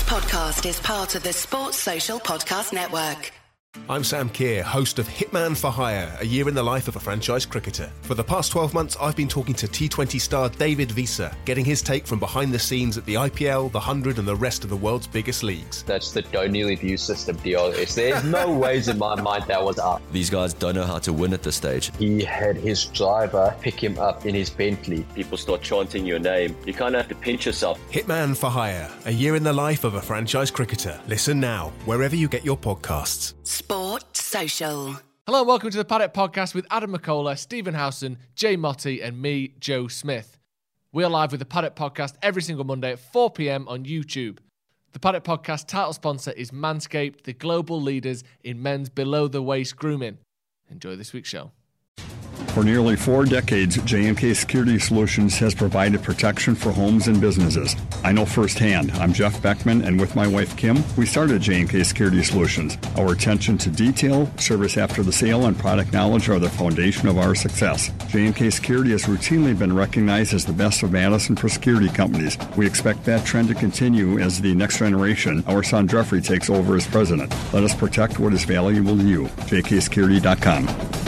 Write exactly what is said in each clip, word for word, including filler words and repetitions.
podcast is part of the Sports Social Podcast Network. I'm Sam Keir, host of Hitman for Hire, a year in the life of a franchise cricketer. For the past twelve months, I've been talking to T twenty star David Visa, getting his take from behind the scenes at the I P L, the one hundred and the rest of the world's biggest leagues. That's the don't nearly view system deal. There's no ways in my mind that was up. These guys don't know how to win at this stage. He had his driver pick him up in his Bentley. People start chanting your name. You kind of have to pinch yourself. Hitman for Hire, a year in the life of a franchise cricketer. Listen now, wherever you get your podcasts. Sport Social. Hello and welcome to the Paddock Podcast with Adam McCullough, Stephen Howson, Jay Motti and me, Joe Smith. We are live with the Paddock Podcast every single Monday at four p.m. on YouTube. The Paddock Podcast title sponsor is Manscaped, the global leaders in men's below-the-waist grooming. Enjoy this week's show. For nearly four decades, J and K Security Solutions has provided protection for homes and businesses. I know firsthand. I'm Jeff Beckman, and with my wife Kim, we started J and K Security Solutions. Our attention to detail, service after the sale, and product knowledge are the foundation of our success. J and K Security has routinely been recognized as the best of Madison for security companies. We expect that trend to continue as the next generation, our son Jeffrey, takes over as president. Let us protect what is valuable to you. J K security dot com.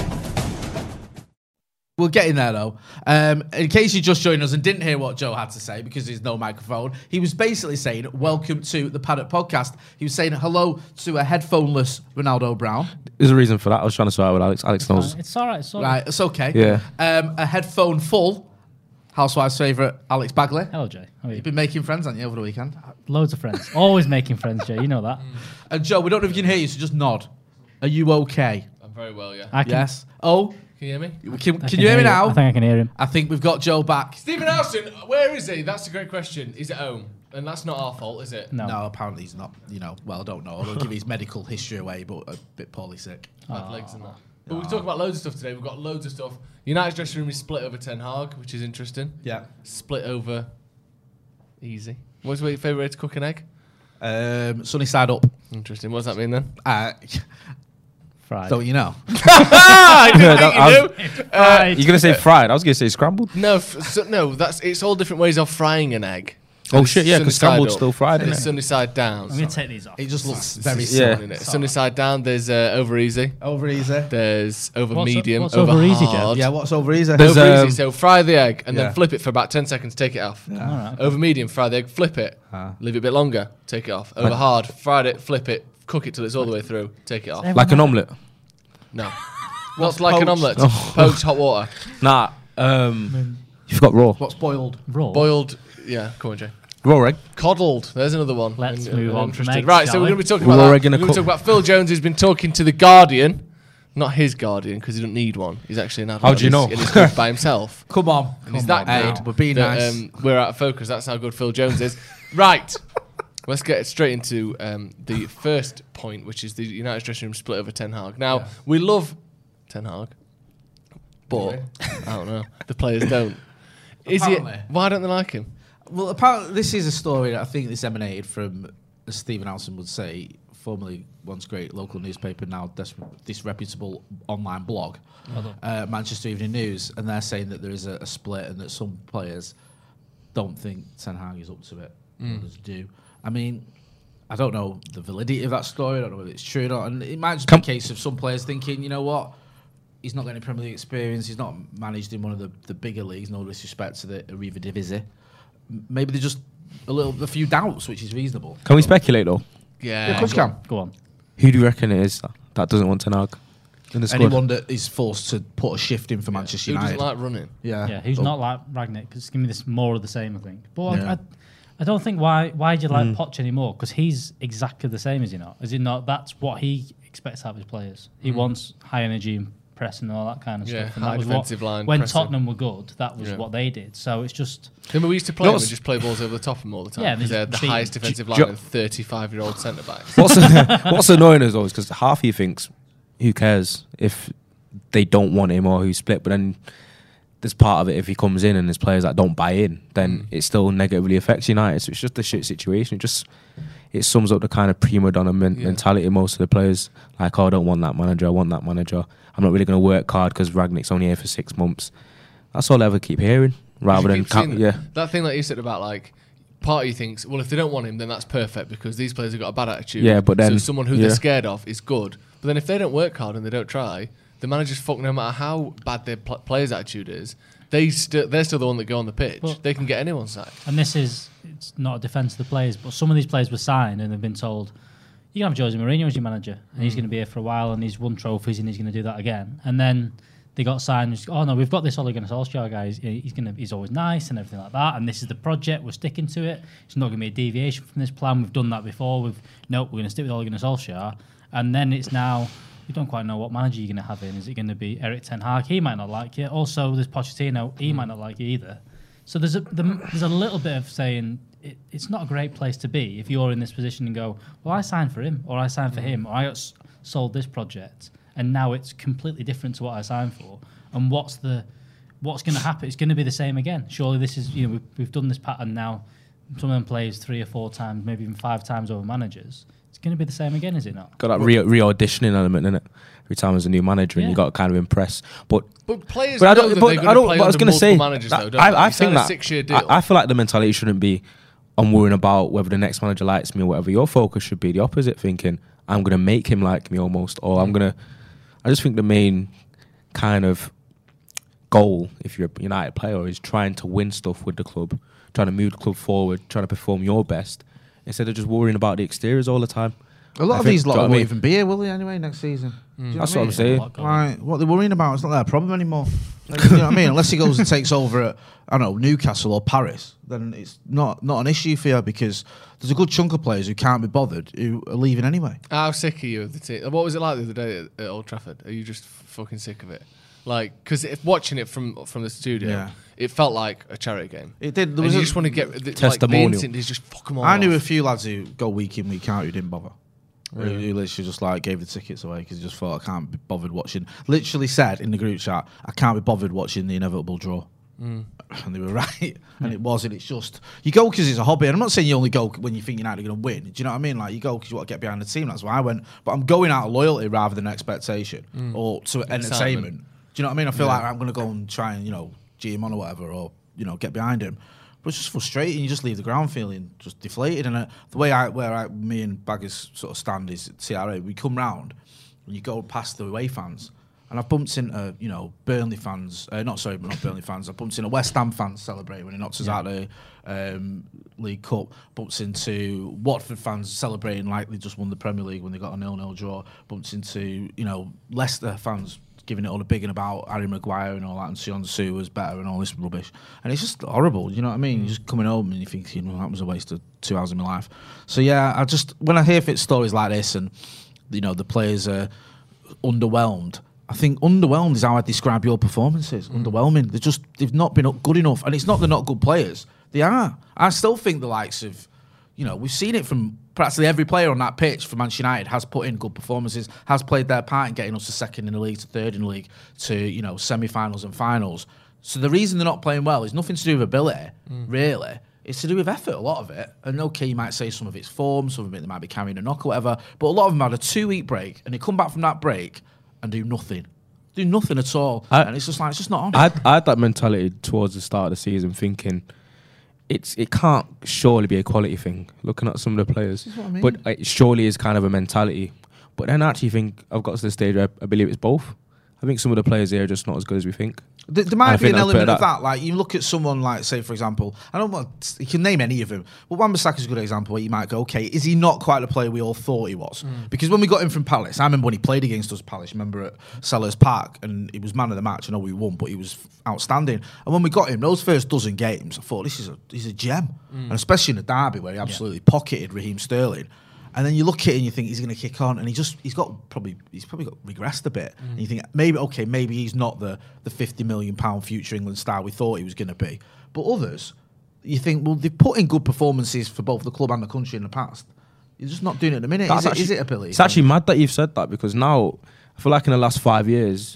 We'll get in there, though. Um, in case you just joined us and didn't hear what Joe had to say because there's no microphone, he was basically saying, welcome to the Paddock Podcast. He was saying hello to a headphoneless Ronaldo Brown. There's a reason for that. I was trying to sort out with Alex. Alex knows. It's all right. It's all right. right. It's okay. Yeah. Um, a headphone full Housewives' favourite, Alex Bagley. Hello, Jay. How are you? You've been making friends, haven't you, over the weekend? Loads of friends. Always making friends, Jay. You know that. And Joe, we don't know if you can hear you, so just nod. Are you okay? I'm very well, yeah. I can, Yes. Oh, Can you hear me? can, can, I you hear me now? I think I can hear him. I think we've got Joe back. Stephen Howson, where is he? That's a great question. He's at home. And that's not our fault, is it? No. No, apparently he's not, you know, well, I don't know. I won't give his medical history away, but a bit poorly sick. Bad legs and that. But we'll talk about loads of stuff today. We've got loads of stuff. United's dressing room is split over Ten Hag, which is interesting. Yeah. Split over easy. What's your favourite way to cook an egg? Um, sunny side up. Interesting. What does that mean then? Uh, Fried. don't you know? I didn't think I you was- knew. Fried. You're going to say fried. I was going to say scrambled. No, f- so, no. That's it's all different ways of frying an egg. Oh, It's shit, yeah, sunny 'cause side scrambled's up, still fried, and isn't it's it? sunny side down. I'm going to take these off. It just looks very Yeah. Sunny, sunny side down. There's uh, over easy. over easy. There's over What's o- medium. what's over over easy, Jeff? hard. Yeah, what's over easy? There's, Over um, easy. So fry the egg and Yeah. then flip it for about ten seconds. Take it off. All right. Over medium, fry the egg, flip it, Ah. leave it a bit longer, take it off. Over hard, fried it, flip it, cook it till it's all the way through, take it off. Like an omelette. No. What's like an poached? omelette? Poached hot water. Nah. Um, you forgot raw. What's boiled? Raw. Boiled. Yeah, come on, Jay. Raw egg. Coddled. There's another one. Let's I'm- move I'm on from interested. eggs, Right, so shall we're we? going to be talking Raw about egg that. in We're a going to talk cup. about Phil Jones, who's been talking to The Guardian. Not his Guardian, because he doesn't need one. He's actually an adult. How do you know? And he's good by himself. Come on. And he's that Hey, good. we're being that, nice. Um, we're out of focus. That's how good Phil Jones is. Right. Let's get straight into um, the first point, which is the United dressing room split over Ten Hag. Now, Yeah. we love Ten Hag, but I don't know. The players don't. Is he? Apparently. Why don't they like him? Well, apparently, this is a story that I think this emanated from, as Stephen Howson would say, formerly once great local newspaper, now dis- disreputable online blog, uh, Manchester Evening News, and they're saying that there is a, a split and that some players don't think Ten Hag is up to it. Others do. I mean, I don't know the validity of that story. I don't know whether it's true or not. And it might just be a case of some players thinking, you know what, he's not got any Premier League experience. He's not managed in one of the, the bigger leagues. No disrespect to the Arriva Divisi. M- Maybe they're just a little, a few doubts, which is reasonable. Can we speculate, though? Yeah. Yeah, of course you can. Go on. Who do you reckon it is that, that doesn't want Ten Hag in the squad? Anyone that is forced to put a shift in for Manchester Who United. doesn't like running? yeah, Yeah, who's But- not like Ragnick? Because give me this more of the same, I think. But Yeah. I, I, I don't think why why do you like Poch anymore? Because he's exactly the same, is he not? Is he not? That's what he expects out of his players. He wants high energy and pressing and all that kind of Yeah, stuff. And high that was defensive what, line, when pressing. Tottenham were good, that was Yeah. what they did. So it's just Remember, we used to play You know them and what's- just play balls over the top of them all the time. Yeah, because they they're just the cheat. highest defensive Ju- line ju- and thirty-five-year-old centre backs. What's, what's annoying is always because half of you thinks, who cares if they don't want him or who's split, but then there's part of it if he comes in and there's players that don't buy in, then it still negatively affects United. So it's just a shit situation. It just it sums up the kind of prima donna men- Yeah. mentality of most of the players. Like, oh, I don't want that manager. I want that manager. I'm not really going to work hard because Ragnick's only here for six months. That's all I ever keep hearing. Rather You than keep count, seeing yeah, that thing that you said about like part of you thinks, well, if they don't want him, then that's perfect because these players have got a bad attitude. Yeah, but then so someone who yeah. they're scared of is good. But then if they don't work hard and they don't try, the manager's fuck. No matter how bad their pl- player's attitude is, they still they're still the one that go on the pitch. But, they can get anyone sacked. And this is it's not a defence of the players, but some of these players were signed and they've been told, you can have Jose Mourinho as your manager, and mm. he's going to be here for a while, and he's won trophies, and he's going to do that again. And then they got signed. And oh no, we've got this Ole Gunnar Solskjaer guy. He's, he's going to, he's always nice and everything like that. And this is the project. We're sticking to it. It's not going to be a deviation from this plan. We've done that before. We've no, we're going to stick with Ole Gunnar Solskjaer. And then it's now you don't quite know what manager you're going to have in. Is it going to be Erik ten Hag? He might not like you. Also, there's Pochettino. He mm. might not like you either. So there's a the, there's a little bit of saying. It, it's not a great place to be if you're in this position and go, well, I signed for him, or I signed for him, or I got s- sold this project, and now it's completely different to what I signed for. And what's the what's going to happen? It's going to be the same again. Surely this is, you know, we've, we've done this pattern now. Some of them plays three or four times, maybe even five times over managers. It's going to be the same again, is it not? Got that re- re-auditioning element in it. Every time there's a new manager, yeah. and you got to kind of impress. But but players but know I don't, that but they're going I don't, to play but I was under going to say, managers, though, don't I, they? I You think sign a that six-year deal. I, I feel like the mentality shouldn't be, I'm worrying about whether the next manager likes me or whatever. Your focus should be the opposite, thinking I'm going to make him like me almost, or I'm going to. I just think the main kind of goal, if you're a United player, is trying to win stuff with the club, trying to move the club forward, trying to perform your best, instead of just worrying about the exteriors all the time. A lot I of think, these lot won't I mean? even be here, will they, anyway, next season? Mm. That's what, what I'm saying. Like, what they're worrying about, it's not their problem anymore. Like, you know what I mean? Unless he goes and takes over at, I don't know, Newcastle or Paris, then it's not, not an issue for you because there's a good chunk of players who can't be bothered who are leaving anyway. How sick are you of the team? What was it like the other day at, at Old Trafford? Are you just f- fucking sick of it? Like, because watching it from from the studio, yeah. it felt like a charity game. It did. and There was you a just want to get the, testimonial. Like, the instinct is just fuck them all I knew off. a few lads who go week in, week out who didn't bother. Really? Who, who literally just like gave the tickets away because he just thought I can't be bothered watching. Literally said in the group chat, I can't be bothered watching the inevitable draw. Mm. And they were right, and it was, and it's just you go because it's a hobby. And I'm not saying you only go when you think you're not going to win. Do you know what I mean? Like you go because you want to get behind the team. That's why I went. But I'm going out of loyalty rather than expectation mm. or to entertainment. Excitement. Do you know what I mean? I feel yeah. like I'm going to go and try and you know G him on or whatever, or you know get behind him. But it's just frustrating. You just leave the ground feeling just deflated. And uh, the way I, where I, me and Baggers sort of stand is at T R A. We come round and you go past the away fans. And I've bumped into, you know, Burnley fans. Uh, not sorry, but not Burnley fans. I've bumped into West Ham fans celebrating when he knocks us yeah. out of the um, League Cup. Bumped into Watford fans celebrating like they just won the Premier League when they got a nil-nil draw. Bumped into, you know, Leicester fans giving it all a bigging about Harry Maguire and all that, and Sion-Soo was better and all this rubbish. And it's just horrible, you know what I mean? You're just coming home and you think, you know, that was a waste of two hours of my life. So yeah, I just, when I hear stories like this and, you know, the players are underwhelmed, I think underwhelmed is how I describe your performances. Mm. Underwhelming. They're just, they've not been good enough. And it's not they're not good players. They are. I still think the likes of, you know, we've seen it from practically every player on that pitch for Manchester United has put in good performances, has played their part in getting us to second in the league, to third in the league, to, you know, semi-finals and finals. So the reason they're not playing well is nothing to do with ability, mm. really. It's to do with effort, a lot of it. And okay, you might say some of it's form, some of it they might be carrying a knock or whatever, but a lot of them had a two-week break and they come back from that break and do nothing. Do nothing at all. I, and it's just like, it's just not on. I had, I had that mentality towards the start of the season, thinking it's it can't surely be a quality thing, looking at some of the players. This is what I mean. But it surely is kind of a mentality. But then I actually think I've got to the stage where I believe it's both. I think some of the players here are just not as good as we think. There, there might be an element of that. Like you look at someone like, say, for example, I don't want you can name any of them, but Wan-Bissaka's a good example where you might go, okay, is he not quite the player we all thought he was? Mm. Because when we got him from Palace, I remember when he played against us, Palace, remember at Sellers Park, and he was man of the match. I know we won, but he was outstanding. And when we got him, those first dozen games, I thought this is a he's a gem, mm. and especially in the derby where he absolutely yeah. pocketed Raheem Sterling. And then you look at it and you think he's going to kick on, and he just he's got probably he's probably got regressed a bit. Mm. And you think maybe okay, maybe he's not the the fifty million pound future England star we thought he was going to be. But others, you think, well, they've put in good performances for both the club and the country in the past. You're just not doing it at the minute. Is, actually, it, is it ability? It's actually mad that you've said that, because now I feel like in the last five years,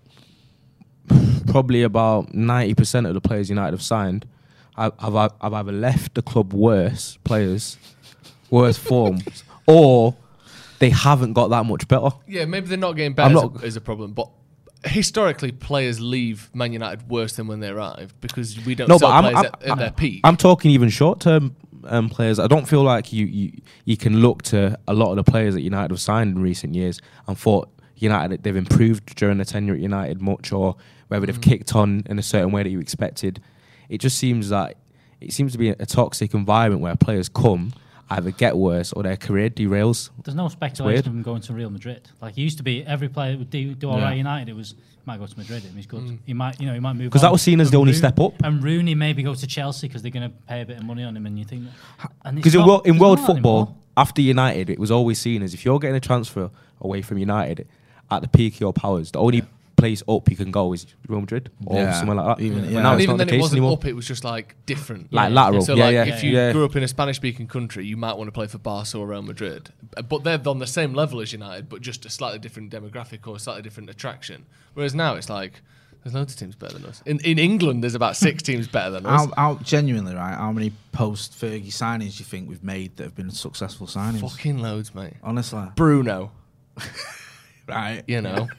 probably about ninety percent of the players United have signed have, have, have either left the club worse players. Worse form, or they haven't got that much better. Yeah, maybe they're not getting better I'm as, not, a, as a problem, but historically, players leave Man United worse than when they arrive because we don't No, sell but I'm, players I'm, at, at I'm, their peak. I'm talking even short term um, players. I don't feel like you, you you can look to a lot of the players that United have signed in recent years and thought United they've improved during their tenure at United much, or whether they've Mm. kicked on in a certain way that you expected. It just seems like it seems to be a, a toxic environment where players come, either get worse or their career derails. There's no speculation of him going to Real Madrid. Like it used to be, every player would do, do all Yeah. right at United. It was he might go to Madrid. He's good. He might, you know, he might move. Because that on. was seen as the And only Rooney- step up. And Rooney maybe go to Chelsea because they're going to pay a bit of money on him, and you think Because in, world, in it's world not football, anymore. after United, it was always seen as if you're getting a transfer away from United at the peak of your powers, the only place up you can go is Real Madrid or Yeah. somewhere like that. Even- But yeah. now and it's even not the then, it case wasn't anymore. up; it was just like different, Like Yeah. lateral. So, yeah, like, yeah, if you yeah. grew up in a Spanish-speaking country, you might want to play for Barca or Real Madrid, but they're on the same level as United, but just a slightly different demographic or a slightly different attraction. Whereas now, it's like there's loads of teams better than us. In in England, there's about six teams better than us. How, how genuinely, right? How many post Fergie signings do you think we've made that have been successful signings? Fucking loads, mate. Honestly, Bruno, right? you know.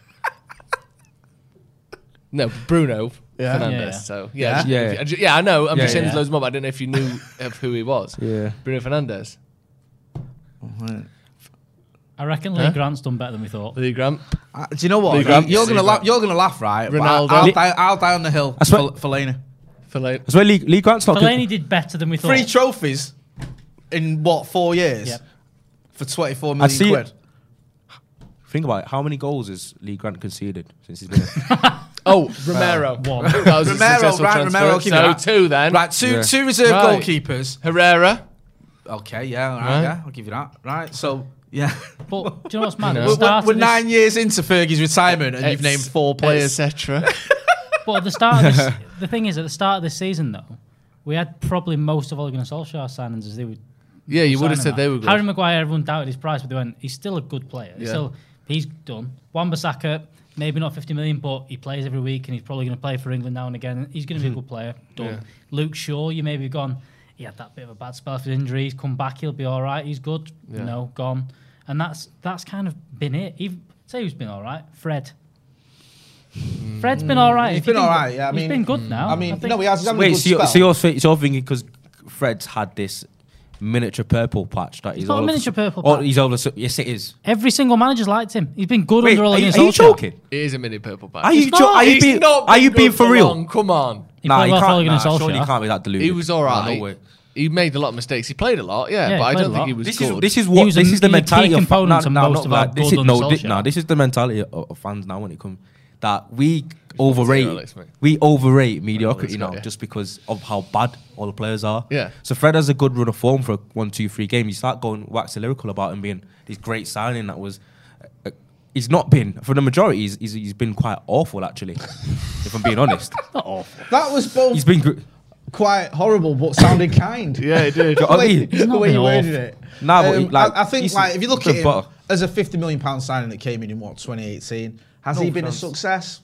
No, Bruno Yeah. Fernandes. Yeah, yeah. So yeah, Yeah. yeah, yeah. I know. I'm Yeah, just saying yeah. there's loads more. But I don't know if you knew of who he was. Yeah. Bruno Fernandes. Right. I reckon Lee Huh? Grant's done better than we thought. Lee Grant. Uh, do you know what? Lee Grant. You're Lee gonna Grant. laugh. You're gonna laugh, right? But Ronaldo. I, I'll, Lee- die, I'll die on the hill I swear- for Fellaini. Fellaini. That's why Lee, Lee Grant's not Fellaini good. did better than we thought. Three trophies in what four years? Yep. For twenty-four I million see quid. it. Think about it. How many goals has Lee Grant conceded since he's been here? Oh, Romero. one. That was a Romero, successful right? transfer. Romero, keep it So up. two then. Right, two Yeah. two reserve Right. goalkeepers. Herrera. Okay, yeah, all right, Right. yeah, I'll give you that. Right, so yeah, But do you know what's mad? You At know. the we're, start we're of this- nine years into Fergie's retirement, and you've named four players. et cetera. But at the start of this, the thing is, at the start of this season, though, we had probably most of Ole Gunnar Solskjaer signings as they would. Yeah, you would have signing said they that. were good. Harry Maguire, everyone doubted his price, but they went, he's still a good player. He's Yeah. Still, he's done. Wan-Bissaka, maybe not fifty million, but he plays every week, and he's probably going to play for England now and again. He's going to be a good player. Done. Yeah. Luke Shaw, you maybe gone. He had that bit of a bad spell for injury. He's come back. He'll be all right. He's good. Yeah. No, gone. And that's that's kind of been it. Even, say who's been all right? Fred. Fred's been all right. He's If you been think- all right, yeah, I he's mean- been good now. I mean, think- no, he has. He's having a Wait, good so you're, spell. so you're, thi- so you're thinking because Fred's had this miniature purple patch that he's not a all of miniature su- purple Oh, patch. he's all of su- yes, it is. Every single manager's liked him. He's been good Wait, under are, Ole you- Gunnar are you Solskjaer. joking? It is a mini purple patch. Are you, It's jo- not. are you He's being not are been you being good for real? long, Come on. He Nah, played you well for Ole can't. Gunnar Nah, surely you Solskjaer. can't be that deluded. He was all Nah, right. no way. He made a lot of mistakes. He played a lot, yeah, Yeah, but he I played don't a think lot. he was This good. is this is He what was a- this is the he's a key mentality of component to no, no, most not of our like, this good is under no thi- Solskjaer. no, this is the mentality of, of fans now when it comes that we overrate Alex, mate. we overrate mediocrity Scott, now yeah. just because of how bad all the players are. Yeah. So Fred has a good run of form for a one, two, three game. You start going wax lyrical about him being this great signing that was. Uh, he's not been for the majority. He's, he's he's been quite awful actually. If I'm being honest, Not awful. That was both he's been. Gr- quite horrible, but sounded kind. Yeah, he did. Do you know what I mean? The not way been you worded awful. it. Nah, but Um, he, like, I, I think he's- like if you look good at him butter. as a fifty million pound signing that came in in what twenty eighteen, has No he been chance. a success?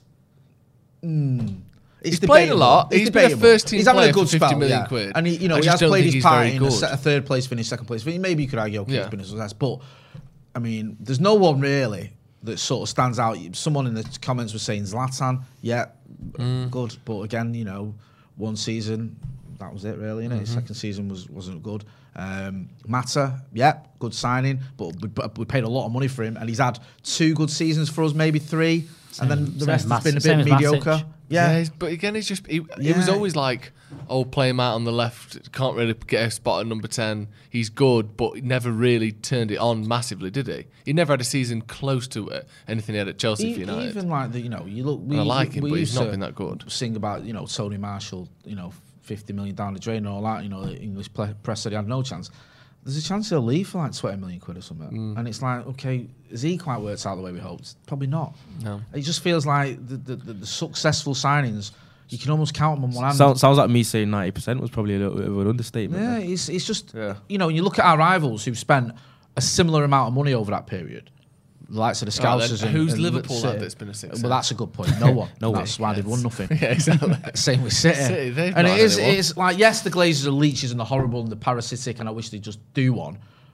Mm. It's He's played a debatable. lot. It's He's been a debatable. first-team He's having player a good for fifty spell, million yeah. quid. and he, you know, I he just has don't played think his he's part very in a, good. set, a third place finish, second place finish. Maybe you could argue, okay, Yeah. it's been a success, but I mean, there's no one really that sort of stands out. Someone in the comments was saying Zlatan, yeah, Mm. good, but again, you know, one season, that was it really, innit? Mm-hmm. His second season was, wasn't good. Um, Mata, yeah, good signing, but we, but we paid a lot of money for him, and he's had two good seasons for us, maybe three, and then the same rest as has been a Mat- same bit as mediocre. Matic. Yeah, he's- but again, he's just he, he Yeah. was always like, oh, play him out on the left. Can't really get a spot at number ten. He's good, but he never really turned it on massively, did he? He never had a season close to it. Anything he had at Chelsea for E- United. even like the, you know, you look. We, I like him, we but he's used not to been that good. Sing about you know Tony Marshall, you know, fifty million down the drain and all that. You know, the English ple- press said he had no chance. There's a chance he'll leave for like twenty million quid or something, Mm. and it's like, okay, has he quite worked out the way we hoped? Probably not. No. It just feels like the the, the, the successful signings. You can almost count them on one hand. sounds, sounds like me saying ninety percent was probably a little bit of an understatement. Yeah, then. it's it's just Yeah. you know, you look at our rivals who've spent a similar amount of money over that period. The likes of the Oh, then Scousers. and, who's and Liverpool City. had that's been a success? Well, that's a good point. No one. No way. That's why they've won nothing. Yeah, exactly. Same with City. City, they've and not it is had anyone. it's like yes, the Glazers are leeches and they're horrible and they're parasitic, and I wish they'd just do one.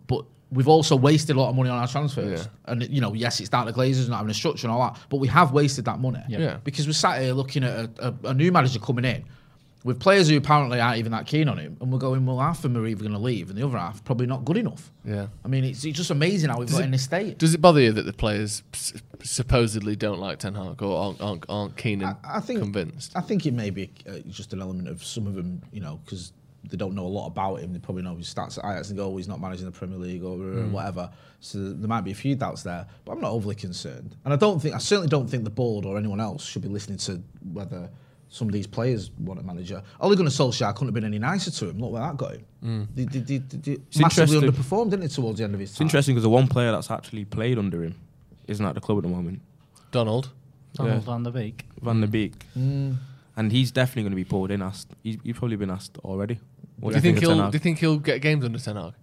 but we've also wasted a lot of money on our transfers. Yeah. And, you know, yes, it's down to Glazers not having a structure and all that, but we have wasted that money. Yeah. Yeah. Because we're sat here looking at a, a, a new manager coming in with players who apparently aren't even that keen on him, and we're going, well, half of them are either going to leave, and the other half probably not good enough. Yeah. I mean, it's, it's just amazing how we've Does got it- in this state. Does it bother you that the players s- supposedly don't like Ten Hag or aren't, aren't, aren't keen and I, I think convinced? I think it may be uh, just an element of some of them, you know, because they don't know a lot about him. They probably know his stats at Ajax and go, oh, he's not managing the Premier League or uh, Mm. whatever. So there might be a few doubts there, but I'm not overly concerned. And I don't think, I certainly don't think the board or anyone else should be listening to whether some of these players want a manager. Ole Gunnar Solskjaer couldn't have been any nicer to him. Look where that got him. Mm. They, they, they, they It's massively interesting. underperformed, didn't it, towards the end of his It's time? interesting because the one player that's actually played under him isn't at the club at the moment. Donald. Donald Yeah. van der Beek. Van der Beek. Mm. And he's definitely going to be pulled in. Asked. He's, he's probably been asked already. What Do you think of he'll? Ten Do Hag? you think he'll get games under Ten Hag?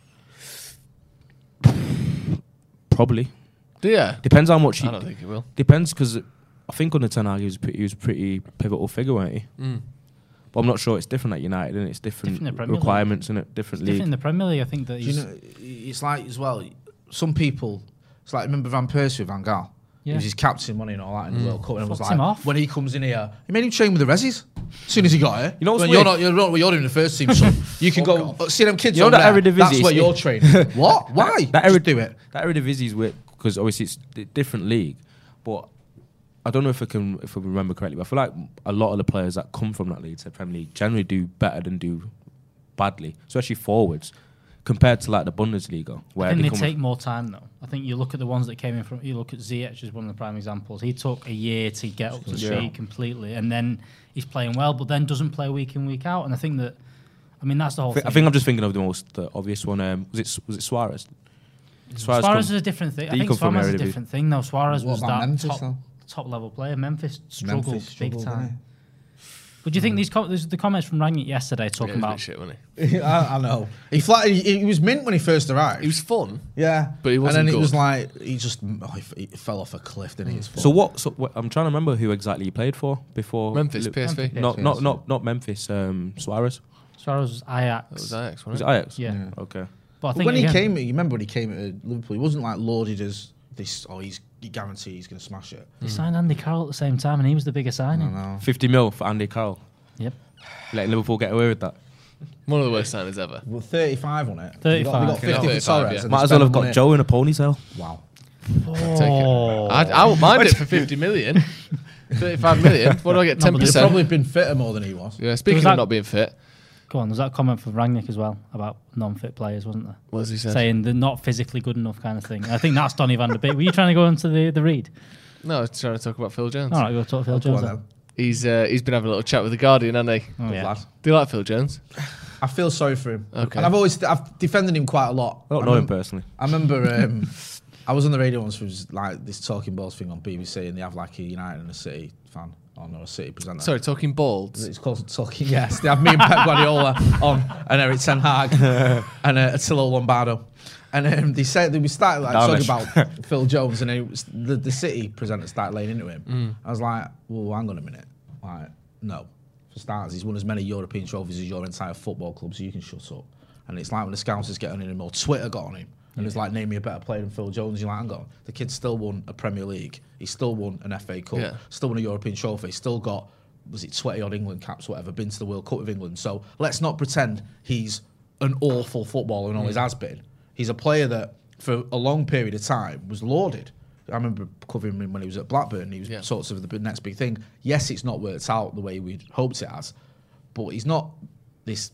Probably. Do you? Depends how much he. I don't think he will. Depends because I think under Ten Hag he was, pretty, he was a pretty pivotal figure, weren't he? Mm. But I'm not sure it's different at United, and it's different, Different in the Premier League. requirements, and it different It's league. different in the Premier League. I think that Do you he's. know, it's like as well, some people, it's like, remember Van Persie with Van Gaal? He Yeah. was his captain, money and all that in the World Cup. And it was Fucked like, him off. when he comes in here, he made him train with the Resis. As soon as he got here. You know what's When you're weird? not, you're not, well, you're in the first team, son. You can Fuck go, off. "Oh, see them kids You know over that there, Eredivisie that's where is- you're training. What? Why? That Just Erid- do it. That Eredivisie is weird because obviously it's a different league, but I don't know if I can if I remember correctly. But I feel like a lot of the players that come from that league, to the Premier League, generally do better than do badly, especially forwards, compared to like the Bundesliga, where I think they they come take more time though. I think you look at the ones that came in from. You look at Ziyech as one of the prime examples. He took a year to get up to Yeah. speed completely, and then he's playing well, but then doesn't play week in week out. And I think that, I mean, that's the whole I thi- thing. I think I'm just thinking of the most uh, obvious one. Um, was it was it Suarez? Suarez, come- is a different thing. I Did he think come from Suarez is a Eredivisie? different thing though. Suarez What was about that Memphis, top, though? top level player. Memphis struggled Memphis big struggled, time. But do you think these com- there's the comments from Rangnick yesterday talking Yeah, about shit, wasn't I, I know. He, flat, he, he was mint when he first arrived. he? He was fun. yeah. but he wasn't And then good. it was like, he just oh, he, f- he fell off a cliff, didn't he? His So what? So what, I'm trying to remember who exactly he played for before Memphis, Lu- P S V. Memphis. Not P S V. not not not Memphis. Um, Suarez. Suarez was Ajax. That was Ajax, Was wasn't it it? Ajax? Yeah. Yeah. Okay. But I But think when he again- came, you remember when he came to Liverpool, he wasn't like lauded as this, oh, he's he guaranteed he's going to smash it. They signed Andy Carroll at the same time, and he was the bigger I signing. know. fifty mil for Andy Carroll. Yep. Letting Liverpool get away with that. One of the worst signings ever. Well, thirty-five on it. thirty-five. They got, they got Okay, fifty for thirty-five, Torres. yeah. and Might they as well spent have the got money. Joe in a ponytail. Wow. Take it. I'd, I wouldn't mind it for fifty million. thirty-five million. What do I get? No, Ten but He's percent. probably been fitter more than he was. Yeah. Speaking Was of that- not being fit, Go on, there's that comment from Rangnick as well about non-fit players, wasn't there? what has he said? Saying they're not physically good enough kind of thing. I think that's Donny van der Beek. Were you trying to go into the, the read? No, I was trying to talk about Phil Jones. All right, go talk to Phil Go Jones. on then. then. He's uh, he's been having a little chat with the Guardian, hasn't he? Oh, Good yeah. lad. Do you like Phil Jones? I feel sorry for him. Okay. And I've always I've defended him quite a lot. I don't I know him remem- personally. I remember um, I was on the radio once. It was like this talking balls thing on B B C, and they have like a United and a City fan. Oh no, a City presenter. Sorry, talking balds. It's called Talking. Yes, they have me and Pep Guardiola on, and Eric Ten Hag, and uh, Attilo Lombardo, and um, they said they we started like Darnish. talking about Phil Jones, and it was, the the City presenter started laying into him. I was like, well, hang on a minute, like no. For starters, he's won as many European trophies as your entire football club, so you can shut up. And it's like when the Scousers get on him, or Twitter got on him, and it's like, name me a better player than Phil Jones. You're like, hang on, the kid still won a Premier League, he still won an F A Cup, Yeah. still won a European trophy, still got, was it twenty odd England caps, whatever, been to the World Cup with England. So let's not pretend he's an awful footballer and always has been. He's a player that, for a long period of time, was lauded. I remember covering him when he was at Blackburn. He was Yeah. sort of the big- next big thing. Yes, it's not worked out the way we'd hoped it has, but he's not this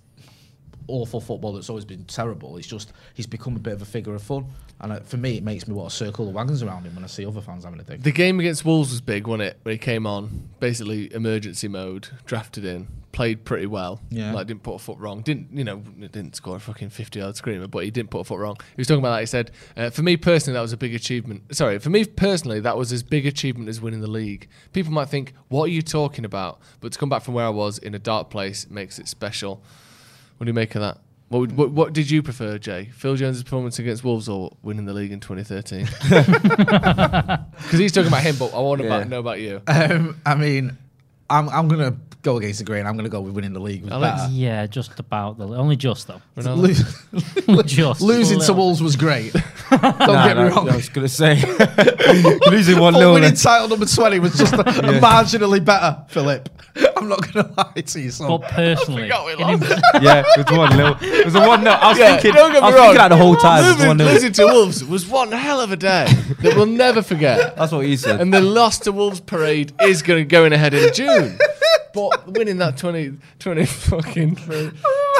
awful football that's always been terrible. It's just he's become a bit of a figure of fun. And uh, for me, it makes me want to circle the wagons around him when I see other fans having a dig. The game against Wolves was big, wasn't it? When he came on, basically emergency mode, drafted in, played pretty well. Yeah. Like didn't put a foot wrong. Didn't you know? Didn't score a fucking fifty-yard screamer, but he didn't put a foot wrong. He was talking about that. He said, uh, "For me personally, that was a big achievement. Sorry, for me personally, that was as big achievement as winning the league. People might think, what are you talking about? But to come back from where I was in a dark place makes it special. What do you make of that?" What, would, what what did you prefer, Jay? Phil Jones' performance against Wolves or winning the league in twenty thirteen? Because he's talking about him, but I want to Yeah. know about you. Um, I mean, I'm I'm gonna go against the grain. I'm gonna go with winning the league. Was Alex? better. Yeah, just about the only just though. Lo- Just losing a to little. Wolves was great. Don't Nah, get me nah, wrong. I was gonna say losing one But nil. winning title number twenty was just marginally better, Philip. I'm not gonna lie to you. So. But personally, forgot we in lost. him- Yeah, it was one nil. It was a one nil. I was Yeah, thinking. don't get I me was wrong. thinking that the whole time. It was Losing, one nil. losing to Wolves was one hell of a day that we'll never forget. That's what he said. And the loss to Wolves parade is going to going ahead in June. But winning that twenty, twenty fucking twenty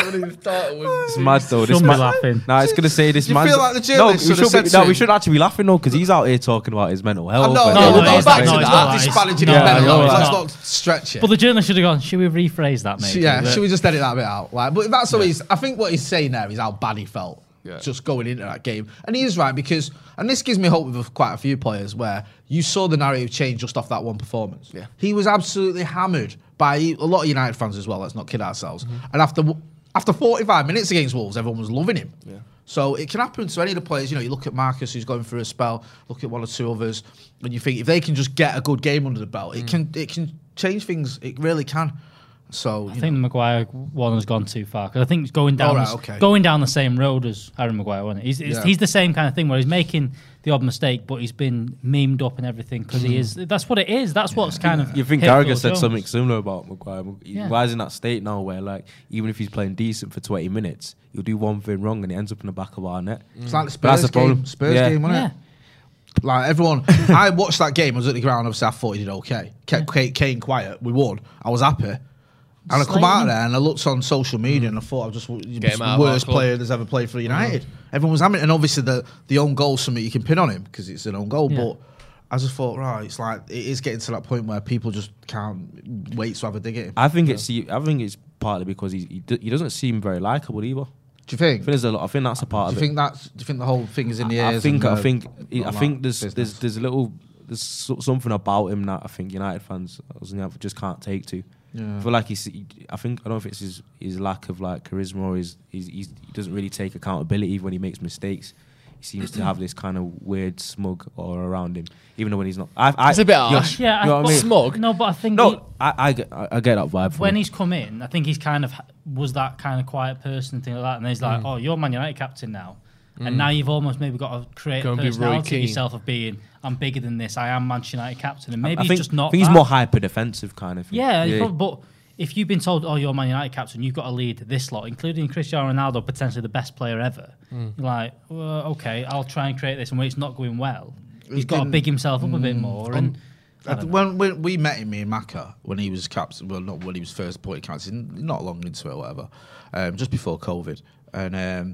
title was It's mad though. This Shouldn't be man, laughing. Nah, it's gonna say this Do you man. feel like the no, journalists we should have should, be, said no, to we him- should actually be laughing though because he's out here talking about his mental health. Oh, no, and- no, No, we'll no, go it's back not, to it's that. not, Disparaging it's his not. mental No, health. it's Let's not. not stretch it. But the journalist should have gone. Should we rephrase that, mate? Yeah, That- should we just edit that bit out? Like, but that's what he's. I think what he's saying there is how bad he felt just going into that game, and he is right because, and this gives me hope with quite a few players where you saw the narrative change just off that one performance. Yeah. He was absolutely hammered by a lot of United fans as well. Let's not kid ourselves. Mm-hmm. And after after forty-five minutes against Wolves, everyone was loving him. Yeah. So it can happen to any of the players. You know, you look at Marcus, who's going through a spell. Look at one or two others, and you think if they can just get a good game under the belt, it can it can change things. It really can. So I you think know. the Maguire one has gone too far because I think it's going down All right, the, okay. going down the same road as Harry Maguire, wasn't it? He's, it's- Yeah. he's the same kind of thing where he's making the odd mistake, but he's been memed up and everything because Hmm. he is. That's what it is. That's what's kind of. You think hit Carragher Phil said Jones. something similar about Maguire? He- Yeah. Why is in that state now where like even if he's playing decent for twenty minutes, he'll do one thing wrong and he ends up in the back of our net. It's like the But that's Spurs the problem. game. Spurs Yeah. game, wasn't Yeah. it? Like everyone, I watched that game. I was at the ground. Obviously, I thought he did okay. Kept Kane, Kane quiet. We won. I was happy. And I come out of there and I looked on social media and I thought I was just w- Get him the out of our worst club. player that's ever played for United. Everyone was hammering, and obviously the the own goal is something you can pin on him because it's an own goal. Yeah. But I just thought, right, it's like it is getting to that point where people just can't wait to have a dig at him. I think it's I think it's partly because he he, do, he doesn't seem very likable either. Do you think? I think there's a lot. I think that's a part Do you of it. think that's? Do you think the whole thing is in the I ears? think and, I uh, think all I that think there's business? there's there's a little there's so- something about him that I think United fans just can't take to. Yeah. I feel like he's. I think I don't know if it's his, his lack of like charisma or his, his, he's, he doesn't really take accountability when he makes mistakes. He seems to have this kind of weird smug aura around him, even though when he's not. I, I, It's a bit you know- harsh. Yeah, you know what I but- mean? Smug? No, but I think he- No, I, I, get, I, I get that vibe. From when him. he's come in, I think he's kind of was that kind of quiet person and thing like that. And he's like, "Oh, you're Man United captain now," and now you've almost maybe got to create Go a and be Roy personality Keane. yourself of being, "I'm bigger than this. I am Manchester United captain." And maybe I he's think, just not. I think he's that. more hyper defensive kind of thing. Yeah, he's prob- but if you've been told, "Oh, you're Man United captain," you've got to lead this lot, including Cristiano Ronaldo, potentially the best player ever. You're like, well, okay, I'll try and create this, and when it's not going well, he's got to didn't- big himself up a bit more. And I Uh, don't know. when, when we met him, me and Maka, when he was captain, well, not when he was first appointed captain, not long into it or whatever, um, just before COVID, and um,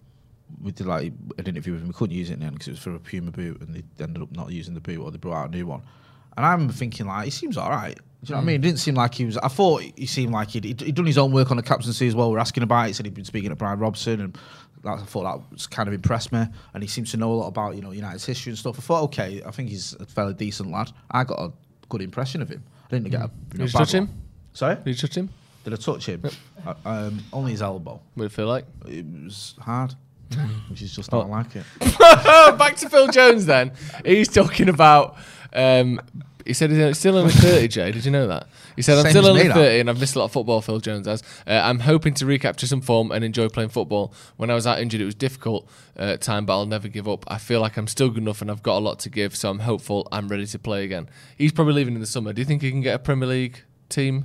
we did like an interview with him. We couldn't use it in the end because it was for a Puma boot, and they ended up not using the boot, or they brought out a new one. And I remember thinking, like, he seems all right. Do you know what I mean? It didn't seem like he was. I thought he seemed like he'd, he'd done his own work on the captaincy as well. We were asking about it. He said he'd been speaking to Brian Robson, and that, I thought that was kind of impressed me. And he seems to know a lot about, you know, United's history and stuff. I thought, okay, I think he's a fairly decent lad. I got a good impression of him. I didn't get a. You know, Did you bad touch one. him? Sorry, Did you touch him? did I touch him? Uh, um, only his elbow. What did it feel like? It was hard, which is just not like it. Oh, back to Phil Jones then. He's talking about. Um, he said he's still only thirty, Jay. Did you know that? He said, I'm Same still as only me, that. thirty and I've missed a lot of football, Phil Jones has. Uh, I'm hoping to recapture some form and enjoy playing football. When I was out injured, it was difficult uh, time, but I'll never give up. I feel like I'm still good enough and I've got a lot to give, so I'm hopeful I'm ready to play again. He's probably leaving in the summer. Do you think he can get a Premier League team?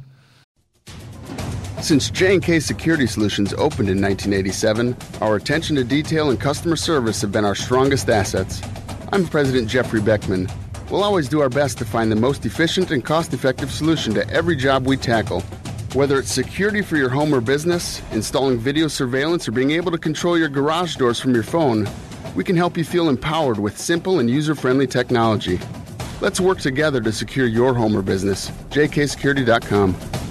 Since J and K Security Solutions opened in nineteen eighty-seven, our attention to detail and customer service have been our strongest assets. I'm President Jeffrey Beckman. We'll always do our best to find the most efficient and cost-effective solution to every job we tackle. Whether it's security for your home or business, installing video surveillance, or being able to control your garage doors from your phone, we can help you feel empowered with simple and user-friendly technology. Let's work together to secure your home or business. J K security dot com.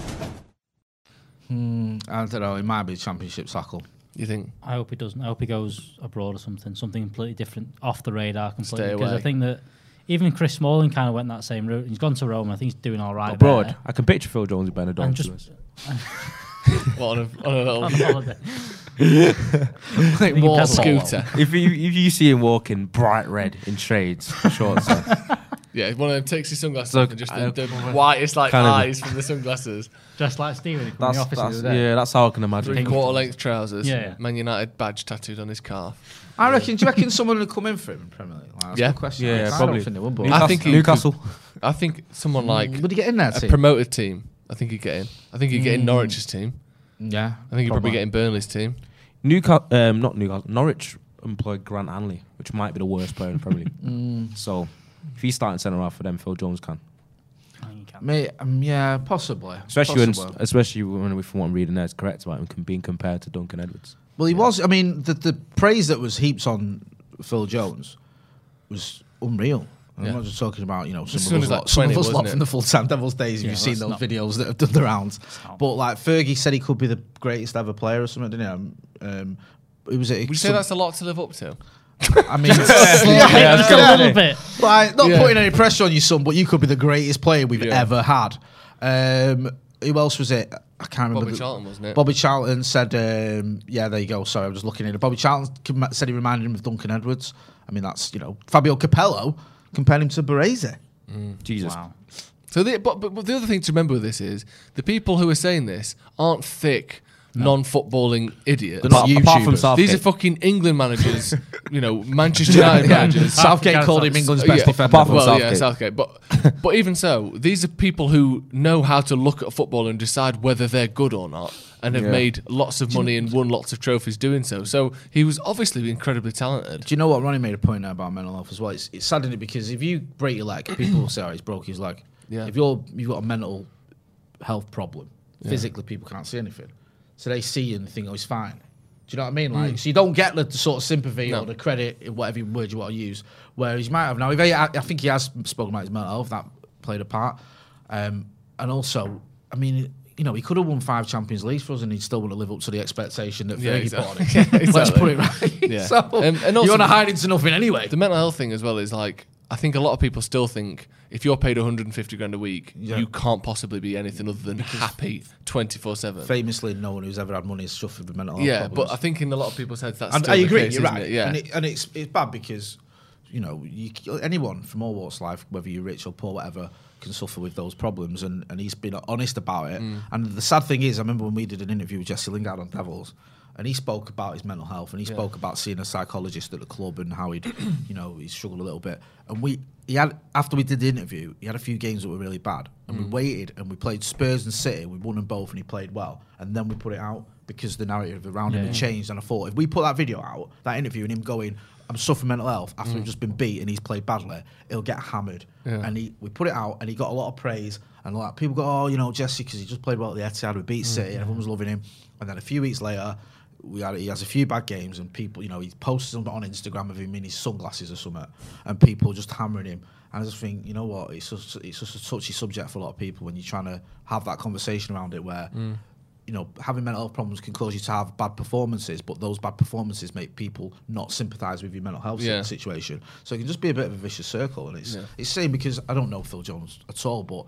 Hmm, I don't know. It might be championship tackle. You think? I hope he doesn't. I hope he goes abroad or something, something completely different, off the radar completely. Stay Because I away. think that even Chris Smalling kind of went that same route. He's gone to Rome. I think he's doing all right abroad. there. I can picture Phil Jones in Benidorm. And to just be honest. What, on a, on a little on holiday. like, war scooter? if you if you see him walking bright red in trades, shorts, on, Yeah, one of them takes his sunglasses So, off and just uh, the, the whitest like kind of- eyes from the sunglasses. Dressed like Steven from That's, the office that's, the other day. yeah, that's how I can imagine. Three quarter length trousers. Yeah, yeah. Man United badge tattooed on his calf. I reckon. Do you reckon someone would come in for him in Premier League? Like, that's Yeah. a good question. Yeah, I probably. don't think they would. But I think he Newcastle. could- I think someone like would he get in there? a Team? promoted team. I think he'd get in. I think he'd get Mm. in Norwich's team. Yeah, I think he'd probably get in Burnley's team. Newcastle, um, not Newcastle. Norwich employed Grant Hanley, which might be the worst player in the Premier League. Mm. So if he's starting centre half for them, Phil Jones can. Mate, um, yeah, possibly. Especially possibly. when, especially when if what I'm reading there is correct about him com- being compared to Duncan Edwards. Well, he was. I mean, the the praise that was heaped on Phil Jones was unreal. I'm Yeah. not just talking about, you know, some As of soon us as, lot, like, some of twenty, us lot wasn't from it? the full-time Devils days. Yeah, You've seen let's those not- videos that have done the rounds. not. But like Fergie said, he could be the greatest ever player or something, didn't he? Um, um, it was. Would you say that's a lot to live up to? I mean, Yeah, just a little bit. like not Yeah. putting any pressure on you, son, but you could be the greatest player we've Yeah. ever had. Um, who else was it? I can't remember. Bobby the- Charlton, wasn't it? Bobby Charlton said, um, "Yeah, there you go." Sorry, I was just looking at it. Bobby Charlton com- said he reminded him of Duncan Edwards. I mean, that's, you know, Fabio Capello compared him to Baresi. Jesus. Wow. So, the, but, but, but the other thing to remember with this is the people who are saying this aren't thick, non-footballing idiots. They're not Apart- apart from YouTubers. Southgate. These are fucking England managers, you know, Manchester United managers. Southgate called him England's best Yeah, defender. apart from well, yeah, Southgate. Southgate. But but even so, these are people who know how to look at football and decide whether they're good or not, and have Yeah. made lots of money and won lots of trophies doing so. So he was obviously incredibly talented. Do you know what? Ronnie made a point there about mental health as well. It's, it's sad, isn't it? Because if you break your leg, people will say, "Oh, he's broke his leg." Yeah. If you're you've got a mental health problem, physically people can't see anything, so they see you and they think, "Oh, he's fine." Do you know what I mean? Like, so you don't get the, the sort of sympathy No. or the credit, whatever word you want to use. Whereas you might have now. If he, I, I think he has spoken about his mental health. That played a part, um, and also, I mean. You know, he could have won five Champions Leagues for us, and he'd still want to live up to the expectation that Yeah, Fergie exactly. put on him. Yeah, Let's exactly. put it right. Yeah. so Um, and you also- want to hide into nothing anyway. The mental health thing as well is like, I think a lot of people still think if you're paid one hundred fifty grand a week, Yeah. you can't possibly be anything other than happy twenty-four seven. Famously, no one who's ever had money has suffered with mental health Yeah, problems. but I think in a lot of people's heads that's and still I the agree. case, You're isn't right. it? Yeah. and, it, and it's it's bad because you know you, anyone from all walks of life, whether you're rich or poor, whatever, can suffer with those problems. And, and he's been honest about it. Mm. And the sad thing is, I remember when we did an interview with Jesse Lingard on Devils. And he spoke about his mental health, and he Yeah. spoke about seeing a psychologist at the club and how he'd, you know, he struggled a little bit. And we, he had after we did the interview, he had a few games that were really bad, and Mm. we waited and we played Spurs and City. We won them both, and he played well. And then we put it out because the narrative around him Yeah, had yeah. changed. And I thought if we put that video out, that interview, and him going, "I'm suffering mental health after Mm. we've just been beat and he's played badly," he'll get hammered. Yeah. And he, we put it out, and he got a lot of praise. And like people go, "Oh, you know, Jesse, because he just played well at the Etihad, we beat Mm. City, and everyone was loving him." And then a few weeks later. We had, he has a few bad games, and people, you know, he posts something on Instagram of him in his sunglasses or something, and people just hammering him. And I just think, you know what, it's just, it's just a touchy subject for a lot of people when you're trying to have that conversation around it where, Mm. you know, having mental health problems can cause you to have bad performances, but those bad performances make people not sympathise with your mental health Yeah. situation. So it can just be a bit of a vicious circle. And it's, Yeah. it's saying because I don't know Phil Jones at all, but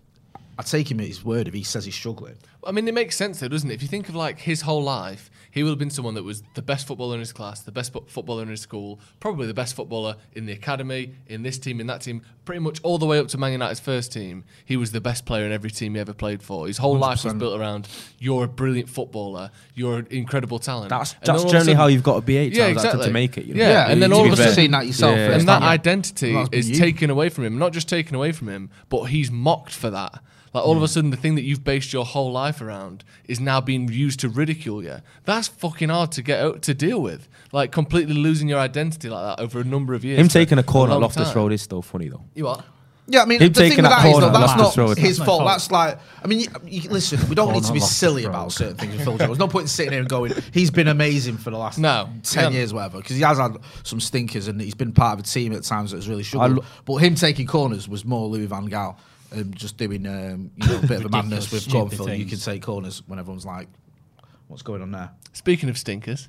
I take him at his word if he says he's struggling. I mean, it makes sense though, doesn't it? If you think of like his whole life, he would have been someone that was the best footballer in his class, the best fo- footballer in his school, probably the best footballer in the academy, in this team, in that team, pretty much all the way up to Man United's first team. He was the best player in every team he ever played for. His whole one hundred life was percent. built around, you're a brilliant footballer, you're an incredible talent. That's, And then that's all of a generally sudden- how you've got to be eight Yeah, times to- exactly. to make it. You know? Yeah, Yeah, and then to all be of a fair. sudden, Seen that yourself Yeah. first and that time. identity Well, that's been is you. taken away from him. Not just taken away from him, but he's mocked for that. Like all of a sudden, the thing that you've based your whole life around is now being used to ridicule you. That's fucking hard to get out, to deal with. Like completely losing your identity like that over a number of years. Him for taking a corner at long Loftus time. Road is still funny though. You what? Yeah, I mean, Him the thing taking with that that is, corner though, at that's Loftus not Road. his That's fault. my fault. That's like, I mean, you, you, listen, we don't need to be Corner at silly Loftus about Road. certain things with Phil Jones. There's no point in sitting here and going, he's been amazing for the last No. ten Yeah. years, whatever, because he has had some stinkers and he's been part of a team at times that has really struggled. lo- But him taking corners was more Louis van Gaal. Um, just doing um, you know, a bit of a madness with going, stupid Phil, you can things. take corners when everyone's like, what's going on there? Speaking of stinkers,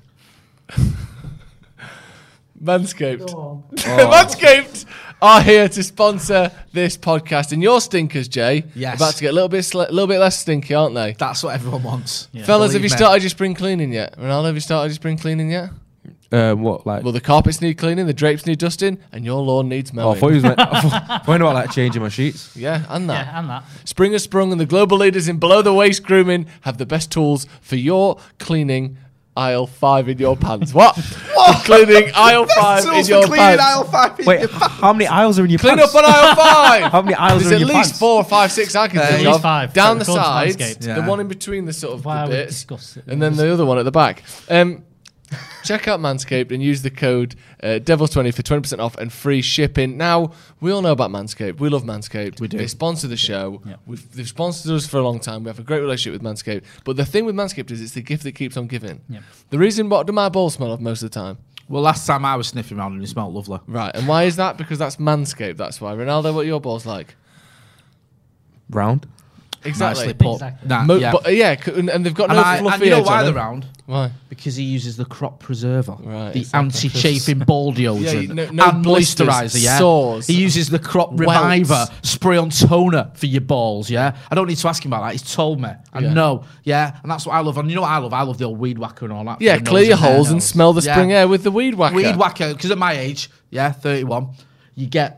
Manscaped. Oh. Manscaped are here to sponsor this podcast, and your stinkers, Jay, Yes. about to get a little bit, sl- little bit less stinky, aren't they? That's what everyone wants. Fellas, have Believe you me. started your spring cleaning yet? Ronaldo, have you started your spring cleaning yet? Um, what like? Well, the carpets need cleaning, the drapes need dusting, and your lawn needs Oh, mowing. I thought he was meant. I thought I thought about like changing my sheets. Yeah, and that. Yeah, and that. Spring has sprung, and the global leaders in below the waist grooming have the best tools for your cleaning aisle five in your pants. What? Including aisle five in your pants. aisle five in Wait, your h- how many aisles are in your Clean pants? up on aisle five. How many aisles There's are in at your least pants? four, five, six I can Uh, think at of. least five. Down the According to sides, Manscaped. the Yeah. one in between the sort of Why the would we bits, discuss it? and then the other one at the back. Um, check out Manscaped and use the code uh, devils twenty for twenty percent off and free shipping. Now, we all know about Manscaped. We love Manscaped. We do. They sponsor the show. Yeah. We've, they've sponsored us for a long time. We have a great relationship with Manscaped. But the thing with Manscaped is it's the gift that keeps on giving. Yeah. The reason what do my balls smell of most of the time? Well, last time I was sniffing around and it smelled lovely. Right. And why is that? Because that's Manscaped. That's why. Ronaldo, what are your balls like? Round. Exactly. Nicely put. Exactly. Nah, Mo- yeah. But, uh, yeah, c- and, and they've got and, no I, fluffy and you know edge why on they're them. round? Why? Because he uses the crop preserver, Right, the exactly. anti-chafing ball deodorant, Yeah, you- no- no and blisters, moisturizer. Yeah, sores, he uses the crop welts. reviver spray on toner for your balls. Yeah, I don't need to ask him about that. He's told me. I Yeah. know. Yeah, and that's what I love. And you know what I love? I love the old weed whacker and all that. Yeah, for the clear nose your hair holes and nose. smell the Yeah. spring air with the weed whacker. Weed whacker, because at my age, yeah, thirty-one, you get.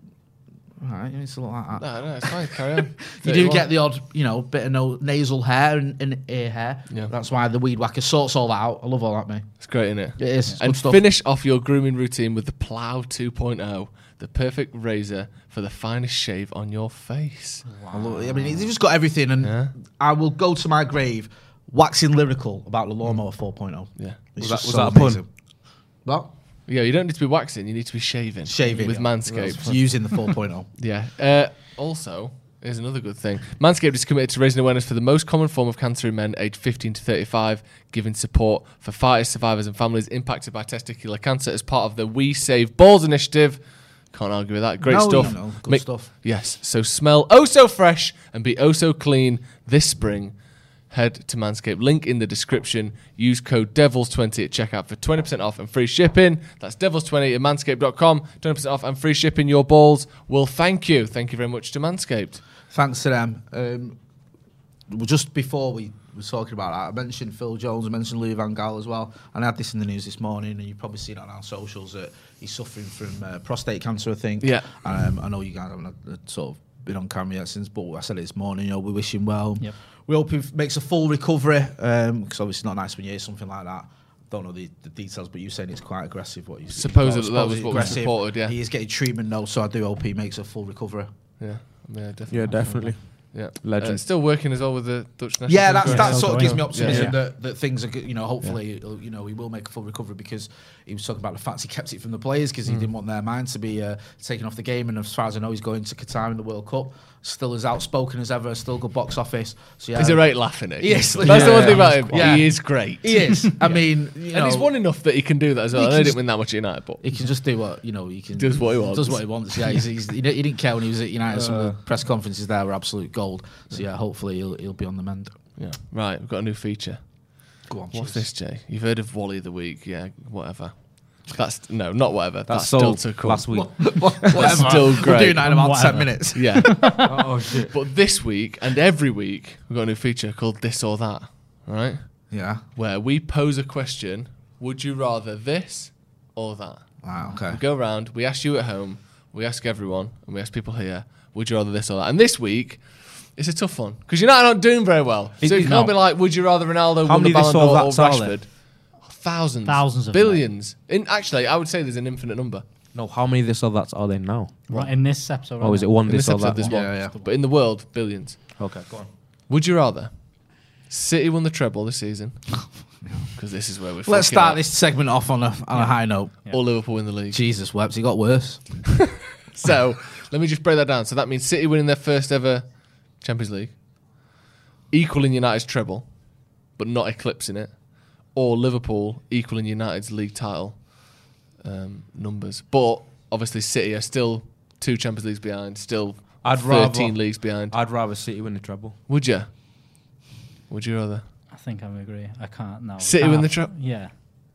All right, it's a lot like that. No, no, it's fine. Carry on. You do get the odd, you know, bit of no, nasal hair and, and ear hair. Yeah. That's why the weed whacker sorts all that out. I love all that, mate. It's great, isn't it? It is. It's And good stuff. finish off your grooming routine with the Plow two point oh, the perfect razor for the finest shave on your face. I, love it. I mean, he's just got everything, and Yeah. I will go to my grave waxing lyrical about the lawnmower four point oh. Yeah. It's Was that- just was so that a pun? amazing. What? Yeah, you don't need to be waxing, you need to be shaving. Shaving. With yeah. Manscaped. Using the four point oh. Yeah. Uh, also, here's another good thing. Manscaped is committed to raising awareness for the most common form of cancer in men aged fifteen to thirty-five, giving support for fighters, survivors, and families impacted by testicular cancer as part of the We Save Balls initiative. Can't argue with that. Great No, stuff. you know, good Make- stuff. Yes. So smell oh so fresh and be oh so clean this spring. Head to Manscaped. Link in the description. Use code devils twenty at checkout for twenty percent off and free shipping. That's devils twenty at manscaped dot com. twenty percent off and free shipping. Your balls will thank you. Thank you very much to Manscaped. Thanks to them. Um, well, just before we were talking about that, I mentioned Phil Jones, I mentioned Louis Van Gaal as well, and I had this in the news this morning, and you've probably seen it on our socials that he's suffering from uh, prostate cancer, I think. Yeah. Um, I know you guys haven't uh, sort of been on camera yet since, but I said it this morning, you know, we wish him well. Yep. We hope he makes a full recovery, because um, obviously it's not nice when you hear something like that. Don't know the, the details, but you're saying it's quite aggressive. What you Supposedly that was what was reported, yeah. He is getting treatment now, so I do hope he makes a full recovery. Yeah. Yeah, definitely. Yeah, definitely. Yeah. Legend. Uh, still working as well with the Dutch national Yeah, team, that's, correct? that Yeah. sort of gives me optimism Yeah. that, that things are, good, you know, hopefully, he'll- you know, he will make a full recovery, because he was talking about the fact he kept it from the players because he didn't want their mind to be uh, taken off the game. And as far as I know, he's going to Qatar in the World Cup. Still as outspoken as ever, still good box office. So yeah, He's a right laughing at you. Yes. That's the Yeah, one thing yeah. about him. Yeah. He is great. he is. I mean, you And he's know, won enough that he can do that as well. He I know can he just- didn't win that much at United, but he can just do what you know. He can Does what he wants. Does what he wants. Yeah, he's, he's, he didn't he didn't care when he was at United. Some of the press conferences there were absolute gold. So yeah, hopefully he'll he'll be on the mend. yeah. Right, we've got a new feature. Go on. What's cheers. this, Jay? You've heard of Wally of the Week? Yeah, whatever. That's no, not whatever. That's, That's still sold too cool. last week. Whatever. still We'll great. do that in about Whatever. ten minutes. Yeah. Oh shit. But this week and every week we've got a new feature called This or That. Right? Yeah. Where we pose a question: would you rather this or that? Wow. Okay. We go around, we ask you at home, we ask everyone, and we ask people here, would you rather this or that? And this week, it's a tough one because United aren't doing very well. It- So it can't no. be like, would you rather Ronaldo How win the many this Ballon or d'Or or that's are there? Rashford? Thousands, Thousands of them. billions. In actually, I would say there's an infinite number. No, how many this or that's are there now? Right, in this episode. Or is it one In this this or episode, that? there's one? one. Yeah, yeah. But in the world, billions. Okay, go on. Would you rather City won the treble this season? Because this is where we're. Let's fucking start at. this segment off on a on a high note. Or Liverpool win the league. Jesus wept, he got worse. So let me just break that down. So that means City winning their first ever Champions League, equaling United's treble, but not eclipsing it, or Liverpool equaling United's league title um, numbers. But obviously City are still two Champions Leagues behind, still I'd thirteen rather- leagues behind. I'd rather City win the treble. Would you? Would you rather? I think I would agree. I can't now. City Can't win the have- treble? Yeah.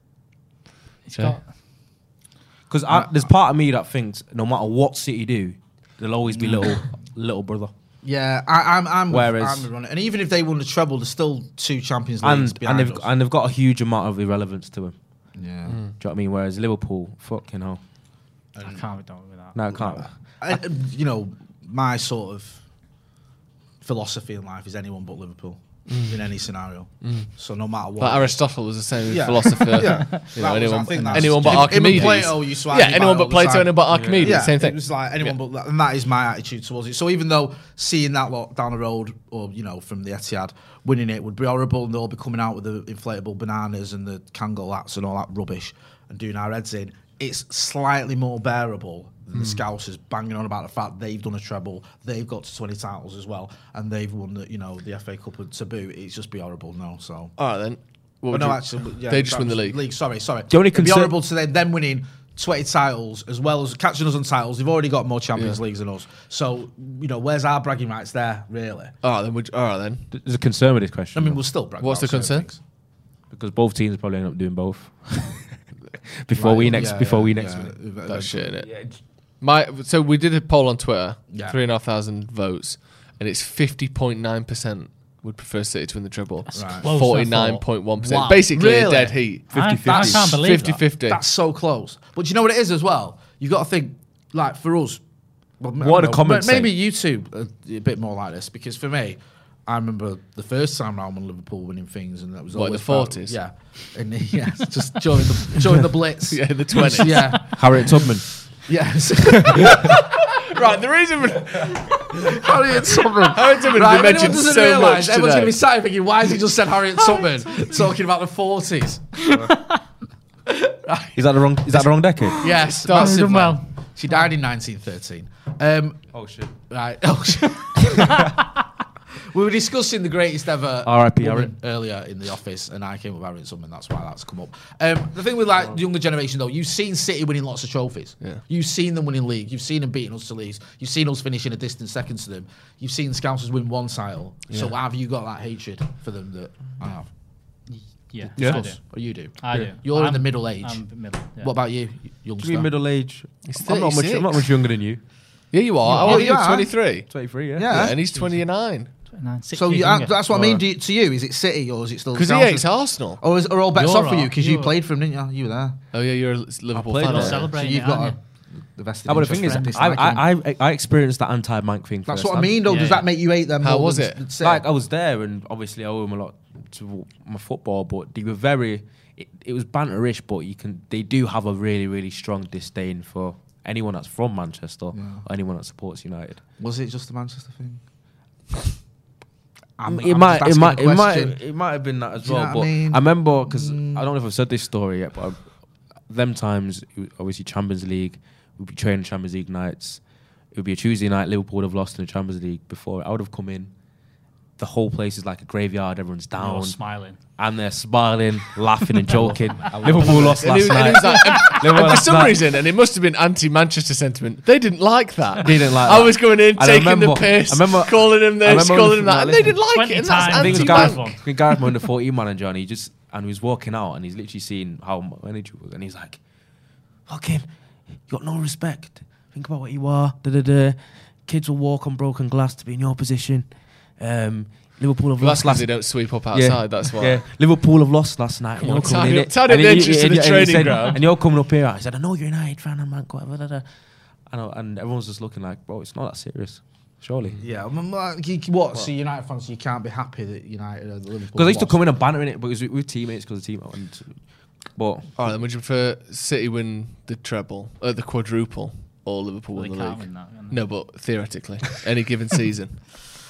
It's Jay? got, Because there's part of me that thinks no matter what City do, there'll always be little little brother. Yeah, I, I'm. I'm. Whereas- I'm running. And even if they won the treble, there's still two Champions Leagues And and behind they've us. and they've got a huge amount of irrelevance to him. yeah. you know what I mean? Whereas Liverpool, fucking hell. I can't be done with that. No, I can't. I, you know, my sort of philosophy in life is anyone but Liverpool mm. in any scenario. Mm. So no matter what. But Aristotle was the same yeah. philosopher. yeah. You know, was, anyone, anyone but Archimedes. Plato used to yeah, anyone but Plato, anyone but Archimedes. Yeah, same thing. It was like anyone yeah. but that, and that is my attitude towards it. So even though seeing that lot down the road, or you know, from the Etihad, winning it would be horrible, and they'll be coming out with the inflatable bananas and the Kangol hats and all that rubbish and doing our heads in, it's slightly more bearable than mm. the Scousers banging on about the fact they've done a treble, they've got to twenty titles as well, and they've won the, you know, the F A Cup to boot. It's just be horrible, no. So all right then. Well, no, you, actually, yeah, they just win the league. League, sorry, sorry. The only It'd be concern- horrible to them, them winning twenty titles as well as catching us on titles. They've already got more Champions yeah. Leagues than us. So you know, where's our bragging rights there, really? All right then. Would, all right then. There's a concern with this question. I mean, we'll still brag. What's the concern? Because both teams probably end up doing both. before right, we next, yeah, before yeah, we next yeah, win. yeah, That's shit, innit? Yeah. My so we did a poll on Twitter, yeah. three and a half thousand votes, and it's fifty point nine percent would prefer City to win the treble. Forty-nine point one percent, basically really? a dead heat. fifty fifty. I, I can't believe fifty fifty. That. That's so close. But do you know what it is as well? You've got to think, like for us. Well, what are the comments? Maybe you two are a bit more like this, because for me, I remember the first time round when Liverpool winning things, and that was what, always the forties. Yeah, and yeah, just during the during the Blitz. Yeah, in the twenties. Yeah, Harriet Tubman. Yes. Right, the reason Harriet Tubman. Harriet Tubman right, mentioned doesn't so realise, much everyone's today. going to be sat thinking, why has he just said Harriet Tubman talking about the forties? Is that the wrong? Is that the wrong decade? Yes, That's massively. well. She died in nineteen thirteen. Um, Oh shit! right. Oh shit. We were discussing the greatest ever R I P woman earlier in the office, and I came up with Harriet Tubman. That's why that's come up. Um, the thing with like the younger generation, though, you've seen City winning lots of trophies. Yeah. You've seen them winning league. You've seen them beating us to leagues. You've seen us finishing a distant second to them. You've seen Scousers win one title. Yeah. So have you got that hatred for them that I have? Yeah, Yeah. I do. Or you do? I do. You're I'm, in the middle age. I'm middle. Yeah. What about you, Do youngster? you mean middle age? He's I'm not much. I'm not much younger than you. Yeah, you are. You How are. old are you? You are. twenty-three. Twenty-three. Yeah. Yeah. Yeah, and he's twenty-nine. twenty-nine, six So years you, younger. that's what I mean. Right. Do you, to you, is it City or is it still? Because he Scousers? hates Arsenal. Or is, are all bets You're off for you because you right. played for him, didn't you? You were there. Oh yeah, you're a Liverpool played fan. for aren't you? them. So Celebrating you've it, got aren't a, the vested Ah, but the interest thing is, in I, disliking him. I, I, I experienced that anti-Mank thing. That's first what I mean, though. Yeah, Does yeah. that make you hate them? How more was than it? s- City? Like I was there, and obviously I owe him a lot to my football, but they were very. It, it was banterish, but you can. They do have a really, really strong disdain for anyone that's from Manchester Yeah. or anyone that supports United. Was it just the Manchester thing? I'm, it I'm might, just it might, asking a it might, question. it might have been that as Do you well. know But what I mean? I remember because Mm. I don't know if I've said this story yet, but I, them times, it was obviously Champions League, we'd be training Champions League nights. It would be a Tuesday night. Liverpool would have lost in the Champions League before. I would have come in. The whole place is like a graveyard. Everyone's You're down, smiling. and they're smiling, laughing, and joking. Liverpool lost And, he, last and, he night. was like, and, Liverpool and for last some night. reason, and it must have been anti-Manchester sentiment, they didn't like that. They didn't like I that. was going in, And I taking remember- the piss, I remember- calling him I this, remember calling when- him that, and no, they didn't like twenty it. And that's times. I think it was anti-Mank. Gareth, I think Gareth Moore, the fourteen manager, and he just and he was walking out, and he's literally seeing how my energy was, and he's like, "Fucking, you got no respect. Think about what you are. Da da da. Kids will walk on broken glass to be in your position. Um, Liverpool have Well, that's lost because last. they don't sweep up outside. That's why. Yeah, Liverpool have lost last night. And Come you're on, coming tidy in up- it- tidy up and the then entrance to and the and he training said- ground. And you're coming up here. I said, I know you're a United fan, and man, whatever. Da, da. And, I- and everyone's just looking like, bro, it's not that serious. Surely. Yeah, I mean, like, you- what? So United fans, you can't be happy that United are the Liverpool. Because I used to lost. come in and banter in it, but it was with, with teammates because the team. And, but All right, then would you prefer City win the treble, uh, the quadruple, or Liverpool Well, win they the can't league? win that, can they? No, but theoretically, any given season.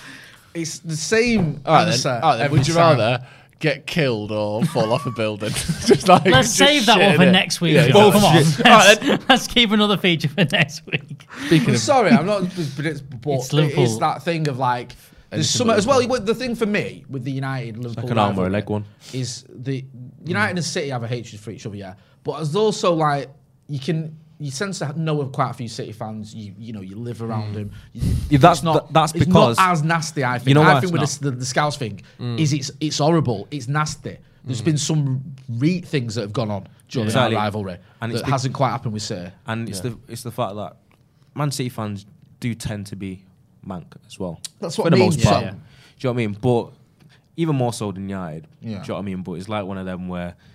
It's the same All right, answer. then. All right, then. every Would you time. rather get killed or fall off a building? Just like Let's just save that shit one in for it. next week. Yeah, Joe. Come on. bullshit. All right, Let's, let's keep another feature for next week. Speaking I'm of, sorry, I'm not. But it's, but It's it Liverpool. is that thing of like. There's Anything some but as well. Liverpool. The thing for me with the United Liverpool like an arm or a rivalry leg one. is the United and City have a hatred for each other, yeah. But there's also like you can you tend to know of quite a few City fans. You you know you live around them. You, Yeah, that's- it's not th- that's it's because- not as nasty. I think. You know I why think it's with the, the, the Scouts thing is it's it's horrible. It's nasty. There's been some re things that have gone on during Exactly. our rivalry And that it's the- hasn't quite happened with City. and it's the it's the fact that Man City fans do tend to be Mank as well. That's what for I the mean, most yeah. part. Yeah. Do you know what I mean? But even more so than United. Yeah. Do you know what I mean? But it's like one of them where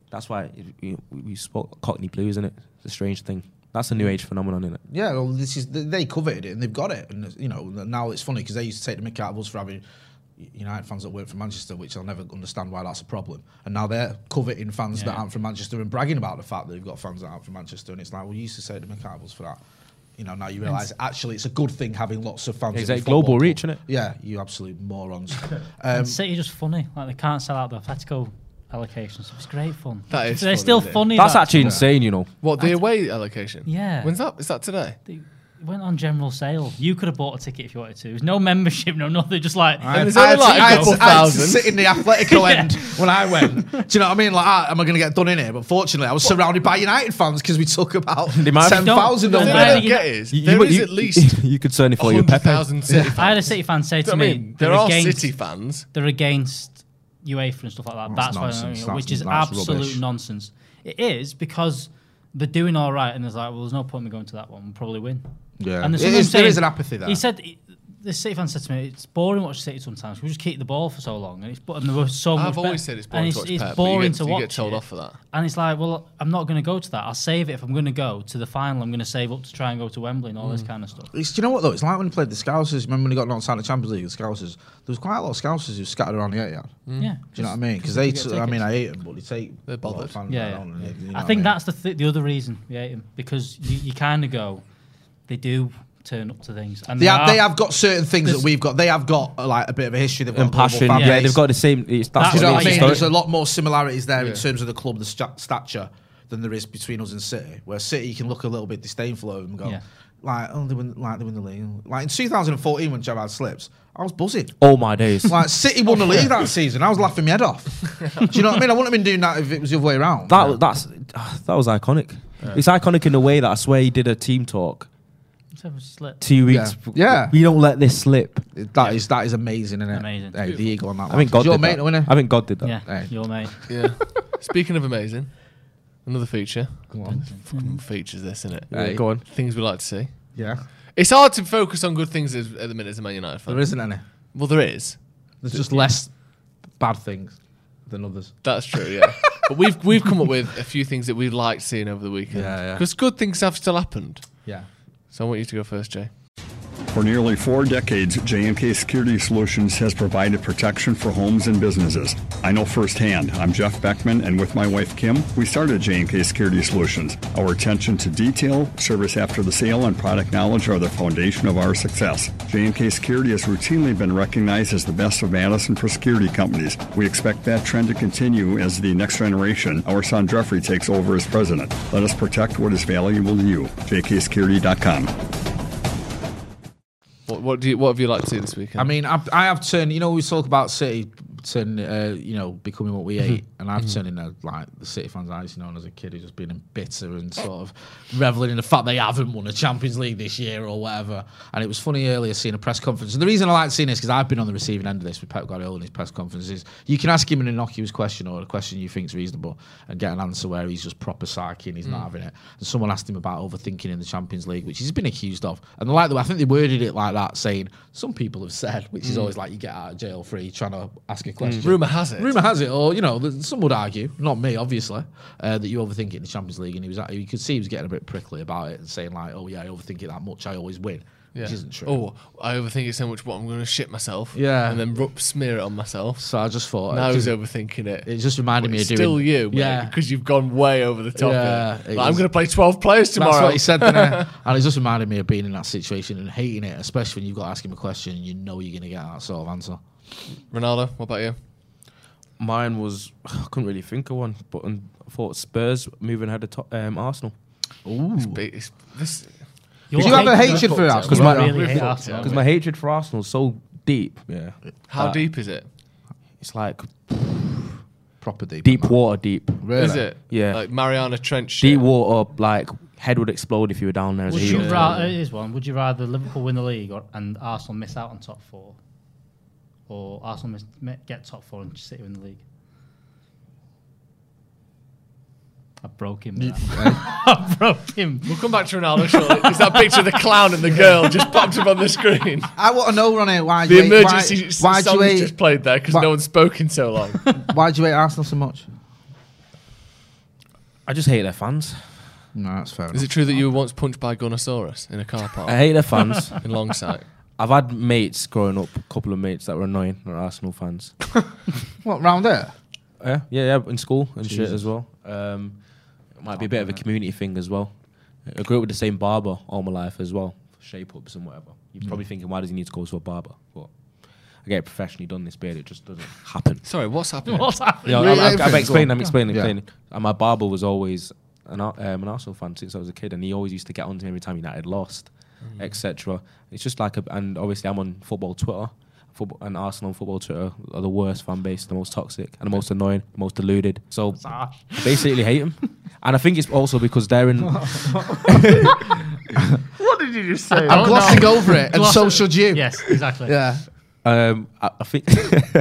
That's why it, we, we spoke Cockney Blues, isn't it? It's a strange thing. That's a new age phenomenon, isn't it? Yeah, well, this is they coveted it and they've got it, and you know now it's funny because they used to take the mick out of us for having United fans that work for Manchester, which I'll never understand why that's a problem. And now they're coveting fans yeah. that aren't from Manchester and bragging about the fact that they've got fans that aren't from Manchester, and it's like, well, you used to say the mick out of us for that. You know, now you realise actually it's a good thing having lots of fans. It's in like the global club. reach, isn't it? Yeah, you absolute morons. um, and City just funny, like they can't sell out the Atletico allocations. It's great fun. That is. They're funny, still isn't it? funny. That's that- actually insane, you know. What, the away allocation? Yeah. When's that? Is that today? They went on general sale. You could have bought a ticket if you wanted to. There's no membership, no nothing. Just like I, there's I, only had to, like a I, had couple to, I had to thousand. sit in the Atletico end when I went. Do you know what I mean? Like, ah, am I going to get done in here? But fortunately, I was surrounded by United fans because we took about They might have- ten thousand The of thing them. I don't you- get is You- there you- is you- at least you could certainly follow your one hundred Pepe. thousand City fans. I had a City fan say to I me, mean, there they're are against, City fans. They're against UEFA and stuff like that. That's That's, nonsense. why, That's- which is that's absolute rubbish. nonsense. It is because they're doing all right, and there's like, well, there's no point in me going to that one. We'll probably win. Yeah, And It there's someone is- there saying- is an apathy there. He said, the City fan said to me, it's boring watching City sometimes. We just keep the ball for so long, and it's but and there was so much. I've always better- said it's and boring to watch it's Pep, but you boring get- to you watch. get told it. off for that. And it's like, well, I'm not going to go to that. I'll save it if I'm going to go to the final. I'm going to save up to try and go to Wembley and all Mm. this kind of stuff. It's, do you know what though? It's like when he played the Scousers. Remember when he got knocked out of the Champions League? The Scousers. There was quite a lot of Scousers who scattered around the Etihad. Mm. Yeah, Do you know what I mean? Because they they, get t- I mean, tickets. I hate them, but they take They're a lot of bothered. fans Yeah, around yeah. and, you know I what think mean? that's the th- the other reason we hate him, because you, you kind of go, they do turn up to things, and They they, have, are, they have got certain things that There's- we've got. They have got uh, like a bit of a history. They've got And a global passion. fan Yeah, base. they've got the same. It's, that's That's Do you know what what I it mean? is. There's a Historic- lot more similarities there Yeah. in terms of the club, the sta- stature, than there is between us and City. Where City, you can look a little bit disdainful of them and go, Yeah. like, oh, they win, like they win the league. Like in two thousand fourteen when Gerrard slips, I was buzzing. All my days. Like City won the league that season. I was laughing my head off. Do you know what I mean? I wouldn't have been doing that if it was the other way around. That that's that was iconic. It's iconic in a way that I swear he did a team talk Let's have a slip. two weeks. Yeah. we don't let this slip. That is that is amazing, isn't it? Amazing. Hey, the ego on that. I think God Your did mate, that. wasn't it? I think God did that. Yeah, Hey. your mate. Yeah. Speaking of amazing, another feature. Go on. Fucking features this, isn't it? Hey. Go on. Things we like to see. Yeah. It's hard to focus on good things as, at the minute as a Man United fan. There isn't any. Well, there is. There's just less bad things than others. That's true, yeah. But we've we've come up with a few things that we liked seeing over the weekend. Yeah, yeah. Because good things have still happened. Yeah. So I want you to go first, Jay. For nearly four decades, J and K Security Solutions has provided protection for homes and businesses. I know firsthand. I'm Jeff Beckman, and with my wife Kim, we started J and K Security Solutions. Our attention to detail, service after the sale, and product knowledge are the foundation of our success. J and K Security has routinely been recognized as the best of Madison for security companies. We expect that trend to continue as the next generation, our son Jeffrey, takes over as president. Let us protect what is valuable to you. J K security dot com. What what do you what have you liked to see this weekend? I mean, I've, I have turned. You know, we talk about City, turn, uh, you know, becoming what we ate, and I've turned into like the City fans I used to know as a kid, who's just being bitter and sort of reveling in the fact they haven't won a Champions League this year or whatever. And it was funny earlier seeing a press conference. And the reason I like seeing this because I've been on the receiving end of this with Pep Guardiola in his press conferences. You can ask him an innocuous question or a question you think is reasonable and get an answer where he's just proper psyche and he's not having it. And someone asked him about overthinking in the Champions League, which he's been accused of. And I like the way I think they worded it like that, saying some people have said, which is always like you get out of jail free trying to ask a question. Rumour has it. Rumour has it, or you know, th- some would argue, not me, obviously, uh, that you overthink it in the Champions League, and he was, you could see he was getting a bit prickly about it and saying like, "Oh yeah, I overthink it that much, I always win," Yeah. which isn't true. Oh, I overthink it so much. What I'm going to shit myself. Yeah. and then rub, smear it on myself. So I just thought Now it he's just, overthinking it. it just reminded But me it's of doing. still you, mate, yeah, because you've gone way over the top. Yeah, here. it Like, I'm was- going to play twelve players tomorrow. That's what he said, didn't it? And it just reminded me of being in that situation and hating it, especially when you've got to ask him a question and you know you're going to get that sort of answer. Ronaldo, what about you? Mine was I couldn't really think of one, but I thought Spurs moving ahead of top, um, Arsenal. Ooh, It's, big- it's, this, did you have a hatred for Arsenal? Because my, really We've hate fucked Arsenal. it, because my hatred for Arsenal is so deep. Yeah, how Uh, deep is it? it's like Proper deep. deep man. water deep. Really? Is it? Yeah. Like Mariana Trench shit? Deep water, like head would explode if you were down there as a Would you human. rather, it is one. Would you rather Liverpool win the league or, and Arsenal miss out on top four, or Arsenal miss, mi- get top four and City win the league? I broke him. with that. I broke him. We'll come back to Ronaldo shortly. Because that picture of the clown and the girl just popped up on the screen. I want to know, Ronnie, why The you hate, emergency why, why song do you just hate, played there because why- no one's spoken so long. why do you hate Arsenal so much? I just hate their fans. No, that's fair. Is enough. it true that you were once punched by a Gunnosaurus in a car park? I hate their fans. In Longsight. I've had mates growing up, a couple of mates that were annoying, that are Arsenal fans. What, round there? Yeah, yeah, yeah, in school and Jesus. shit as well. Um, it might be a bit of a community thing as well. I grew up with the same barber all my life as well, for shape-ups and whatever. You're probably thinking, why does he need to go to a barber? But I get it professionally done this beard, it just doesn't happen. Sorry, what's happening? What's happening? Yeah, Really? I'm, I'm, I'm Go explaining, on. I'm explaining, Yeah. explaining. And my barber was always an, Ar- um, an Arsenal fan since I was a kid, and he always used to get on to me every time United lost, Mm. et cetera. It's just like, a, and obviously I'm on football Twitter, football, and Arsenal football Twitter are the worst fan base, the most toxic, and the most annoying, the most deluded. So I basically hate them. And I think it's also because they're in... What did you just say? I'm glossing over it, and Gloss so it. should you. Yes, exactly. Yeah. Um, I, I think,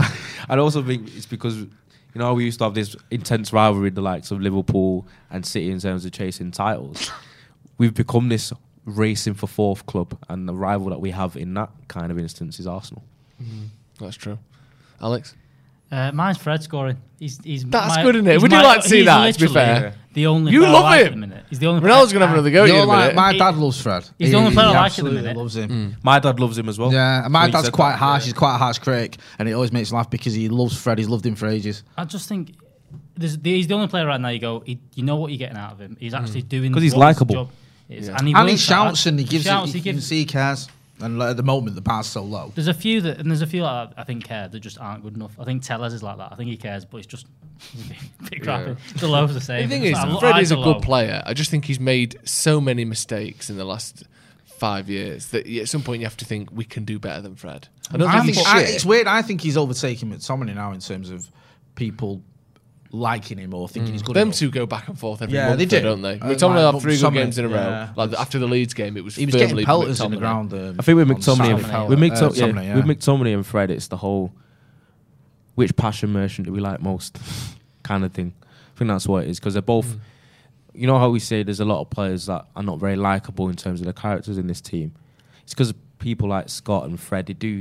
I also think it's because you know how we used to have this intense rivalry, the likes of Liverpool and City in terms of chasing titles. We've become this racing for fourth club, and the rival that we have in that kind of instance is Arsenal. Mm, that's true. Alex, Uh, mine's Fred scoring. He's he's That's my- good, isn't it? he's We do my- like to see he's that, to be literally fair. The only You player love I like him. at the minute. He's the only. Ronaldo's gonna have player- another go at you You're in a like, minute. my He- dad loves Fred. he's the only player I like at the absolutely minute. loves him. Mm. My dad loves him as well. Yeah, and my When he dad's said quite that, harsh. yeah. He's quite a harsh critic, and it always makes me laugh because he loves Fred. He's loved him for ages. I just think there's, he's the only player right now. You go, he, you know what you're getting out of him. He's actually doing 'Cause he's what his likeable. job is. Yeah. and he, And he works shouts hard. and he gives shouts. it. He You can gives. see he cares. And like, at the moment, the bar's so low. There's a few that, and there's a few like that I think care that just aren't good enough. I think Tellers is like that. I think he cares, but it's just he's a bit, bit crappy. The low's the same. The thing It's is, like, I Fred like is a the good low. player. I just think he's made so many mistakes in the last five years that at some point you have to think we can do better than Fred. I don't I think he's think- I- shit. it's weird. I think he's overtaking McTominay now in terms of people liking him or thinking he's good Them enough. two go back and forth every Yeah, month, they though, do. don't they? Uh, McTominay like, had three good Something, games in a row. yeah. Like after the Leeds game, it was He was firmly getting pelters in the McTominay. ground. Um, I think with on McTominay, Saturday. and, with, McTo- Uh, yeah, Something, yeah. with McTominay and Fred, it's the whole which passion merchant do we like most kind of thing. I think that's what it is because they're both. Mm. You know how we say there's a lot of players that are not very likable in terms of the characters in this team. It's because people like Scott and Fred, they do.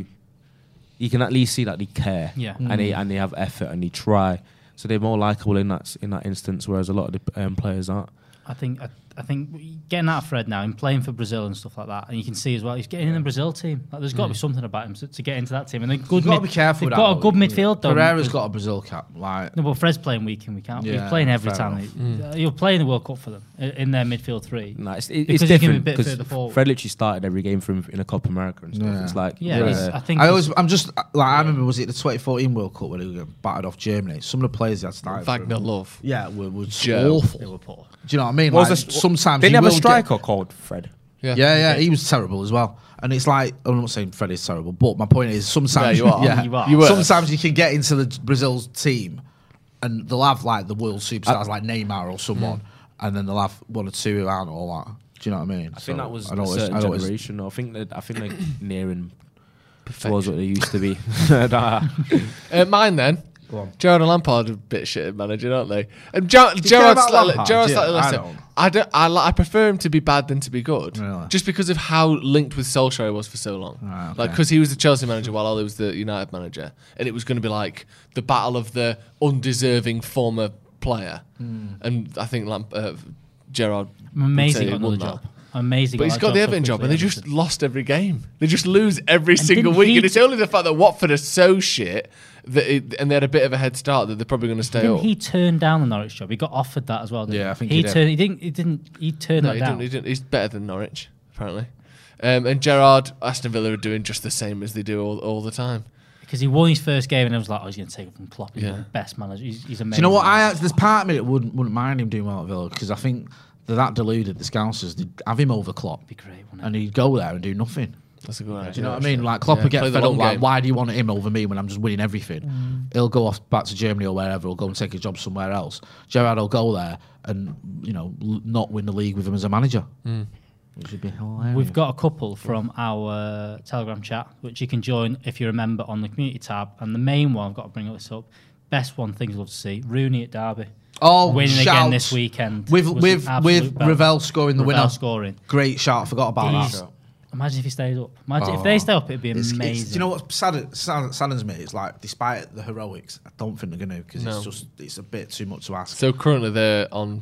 You can at least see that they care, Yeah. and they and they have effort and they try. So they're more likable in that s- in that instance, whereas a lot of the um, players aren't. I think I, I think getting out of Fred now and playing for Brazil and stuff like that, and you can see as well he's getting in the Brazil team. Like, there's got to be something about him to, to get into that team. And they're good. You've got to mid- be careful They've with got that, a good though. midfield though. Pereira's because- got a Brazil cap. Like, No, but Fred's playing week in, week out. Yeah, He's playing every fair time. enough. He- You're playing the World Cup for them i- in their midfield three. No, it's, it, Because it's he can be a different bit because further forward. Fred literally started every game for him in a Copa America and stuff. Yeah. It's like Yeah, uh, he's- I think I he's- always, I'm just like I remember. Was it the twenty fourteen World Cup when he was battered off Germany? Some of the players that started, for Wagner him, Love. yeah, were, were Joe. awful. they were poor. Do you know what I mean? What Like, was the- sometimes didn't you have a will get- striker called Fred. Yeah, Yeah, yeah, he was terrible as well. And it's like I'm not saying Fred is terrible, but my point is sometimes Yeah, you are. yeah, You are. You were. sometimes you can get into the Brazil's team, and they'll have like the world superstars like Neymar or someone, and then they'll have one or two who aren't all that. Do you know what I mean? I think that was I a don't always- certain I don't always- generation. I think that I think they're nearing towards what they used to be. Nah. Uh, mine then. Gerrard and Lampard are a bit shit at manager, aren't they? And Ger- you care Gerrard's about slightly, Lampard? Gerrard's Yeah, slightly I less. don't. I don't. I, li- I prefer him to be bad than to be good, Really? just because of how linked with Solskjaer he was for so long. Right, okay. Like because he was the Chelsea manager while Ole was the United manager, and it was going to be like the battle of the undeserving former player. Hmm. And I think Lamp- uh, Gerrard I'm amazing would say got he won another that. job. Amazing. But he's got the Everton job, and they just. just lost every game. They just lose every single didn't week, he- and it's only the fact that Watford are so shit that it, and they had a bit of a head start that they're probably going to stay Didn't up. he turn down the Norwich job? He got offered that as well. Didn't Yeah, he? I think he he did. turned. He didn't. He didn't. He turned no, that he down. didn't, he didn't. He's better than Norwich, apparently. Um, and Gerrard, Aston Villa are doing just the same as they do all, all the time. Because he won his first game and I was like, oh, he's going to take it from Klopp. He's Yeah. the best manager. He's, he's Do amazing. you know what? I there's part of me that wouldn't wouldn't mind him doing well at Villa because I think they're that deluded. The Scousers, they'd have him over Klopp, be great, wouldn't it? and he'd go there and do nothing. That's a good idea. Do you know what I mean? Like Klopp Yeah, would get play the fed up. long Like, game. why do you want him over me when I'm just winning everything? He'll go off back to Germany or wherever. He'll go and take a job somewhere else. Gerrard will go there and you know l- not win the league with him as a manager. Which would be hilarious. We've got a couple from our Telegram chat, which you can join if you're a member on the community tab. And the main one, I've got to bring this up. Best one, things love to see. Rooney at Derby. oh winning again shouts. this weekend. with was with an with absolute belt. Ravel scoring the Ravel winner. scoring. Great shout. Forgot about He's- that. Imagine if he stays up. Imagine if Oh. they stay up, it'd be It's- amazing. it's- do you know what sad, sad, saddens me? It's like, despite the heroics, I don't think they're going to because No. it's just it's a bit too much to ask. So currently they're on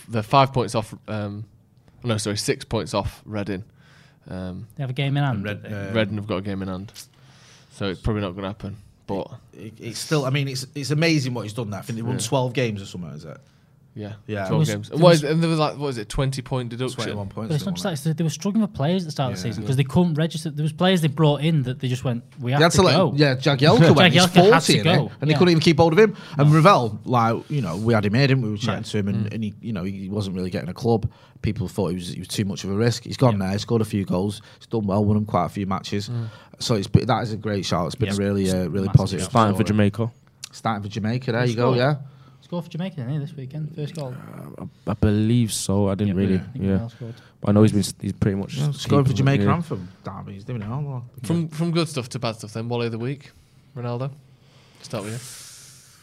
they're five points off. Um, no, sorry, six points off Reading. Um, They have a game in hand. Red, uh, Reading have got a game in hand, so it's probably not going to happen. But it, it's still, I mean, it's it's amazing what he's done there. I think they won Yeah. twelve games or something, is it? yeah, Yeah. twelve There was- games. there And, what was- is, and there was like, what is it, twenty point deduction? twenty-one But points. it's not they just won, that, it's- they were struggling for players at the start of the Yeah. season because they couldn't register. There was players they brought in that they just went, we have They had to, to let, go. yeah, Jagielka went. He's Jagielka had forty, to innit? go. and they Yeah. couldn't even keep hold of him. And Ravel, like you know, we had him here, didn't we? We were chatting Yeah. to him, and, and he, you know, he wasn't really getting a club. People thought he was he was too much of a risk. He's gone there, he scored a few goals, he's done well, won him quite a few matches. So it's been- that is a great shout. It's been Yeah. a really, uh, really Massive positive. shout. Starting for story. Jamaica. Starting for Jamaica. There He you go. scored. Yeah. Score for Jamaica didn't he, this weekend. First goal. I believe so. I didn't Yeah, really. I think Yeah. Mel scored. But I know he's been. He's pretty much Yeah, scoring for keeping- Jamaica yeah. and from Derby. He's doing it all. well. From from good stuff to bad stuff, then Wally of the week, Ronaldo. Start with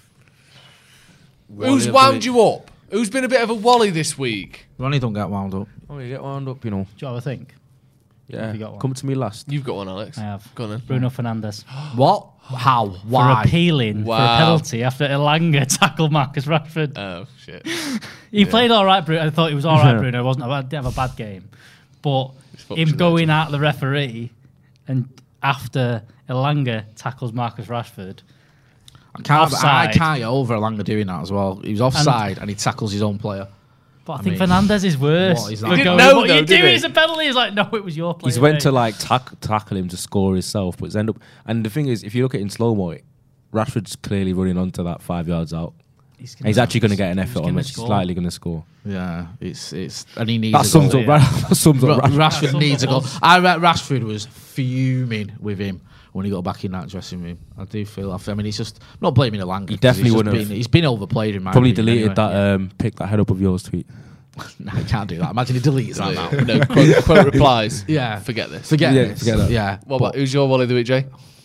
you. Wally Who's of the wound week. you up? Who's been a bit of a Wally this week? Ronnie don't get wound up. Oh, you get wound up, you know. Do you have a think? Yeah. Have you got one? Come to me last. You've got one, Alex. I have. Go on then. Bruno Fernandes. What? How? Why? For appealing for Wow. a penalty after Elanga tackled Marcus Rashford. Oh shit. He played all right, Bruno. I thought he was all right, Bruno. It wasn't a bad, didn't have a bad game. But fucked him you going at the referee and after Elanga tackles Marcus Rashford, I can't, I offside. can't get over Elanga doing that as well. He was offside and, he tackles his own player. but I, I think mean, Fernandes is worse. what is for that? He didn't going, know, what though, you did doing he? is a penalty. He's like, no, it was your player. He's went mate. to like tack, tackle him to score himself, but it's end up. And the thing is, if you look at it in slow mo, Rashford's clearly running onto that five yards out. He's, And he's actually going to get an he's effort on gonna which he's score. likely going to score. Yeah, it's it's and he needs That a sums goal. up. Ra- that sums up. Ra- Rashford. Rashford That's needs a what goal. it was. I bet Rashford was fuming with him when he got back in that dressing room. I do feel. I mean, he's just I'm not blaming Elanga. He 'cause definitely he's just wouldn't been, have- He's been overplayed in my Probably opinion, deleted anyway. that. Um, pick that head up of yours tweet. No, he can't do that. Imagine he deletes that now. No, quote, quote replies. Yeah, Forget this. Forget Yeah, this. forget that. Yeah. What about, who's your Wally of the week, Jay?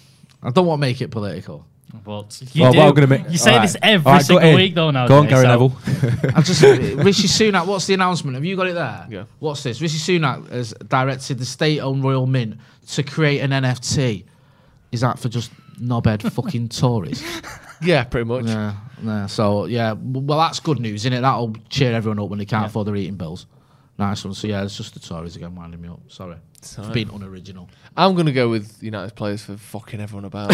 I don't want to make it political. But you, Well, do. what I'm gonna make- you say alright. this every Alright, go single in. week, though, now. Go on, Jay, Gary so- Neville. I just Rishi Sunak. What's the announcement? Have you got it there? Yeah. What's this? Rishi Sunak has directed the state-owned Royal Mint to create an N F T. Is that for just knobhead fucking Tories? Yeah, pretty much. Yeah, yeah. So yeah, w- well that's good news, isn't it? That'll cheer everyone up when they can't afford their eating bills. Nice one. So yeah, it's just the Tories again winding me up. Sorry, it's being unoriginal. I'm going to go with United players for fucking everyone about.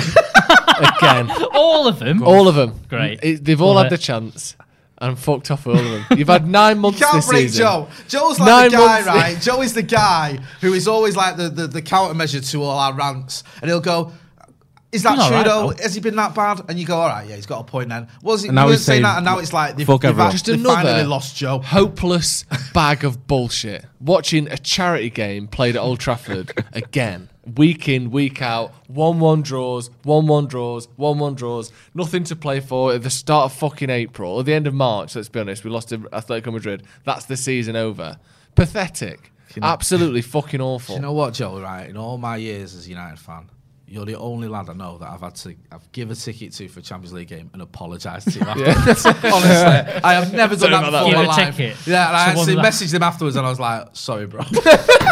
Again. All of them. All of them. Great. It- they've all Love had it. the chance and fucked off all of them. You've had nine months Can't this break season. Joe. Joe's like Nine the guy, months- right? Joe is the guy who is always like the, the, the countermeasure to all our rants. And he'll go, is that Been all true right, though? though. Has he been that bad? And you go, all right, yeah, he's got a point then. Was it? And now You weren't he's saying saying, that, and now it's like they've, fuck they've, everyone. act- Just they've another finally lost Joe. hopeless bag of bullshit. Watching a charity game played at Old Trafford again, week in, week out, one-one draws, one-one draws, one-one draws, nothing to play for at the start of fucking April, or the end of March, let's be honest, we lost to Atletico Madrid. That's the season over. Pathetic. You know- Absolutely fucking awful. Do you know what, Joe? Right, in all my years as a United fan, you're the only lad I know that I've had to I've give a ticket to for a Champions League game and apologise to him afterwards. Honestly, I have never done Sorry that about that. before in Give my a life. ticket. Yeah, and I Someone actually that- messaged him afterwards, and I was like, "Sorry, bro," Sorry,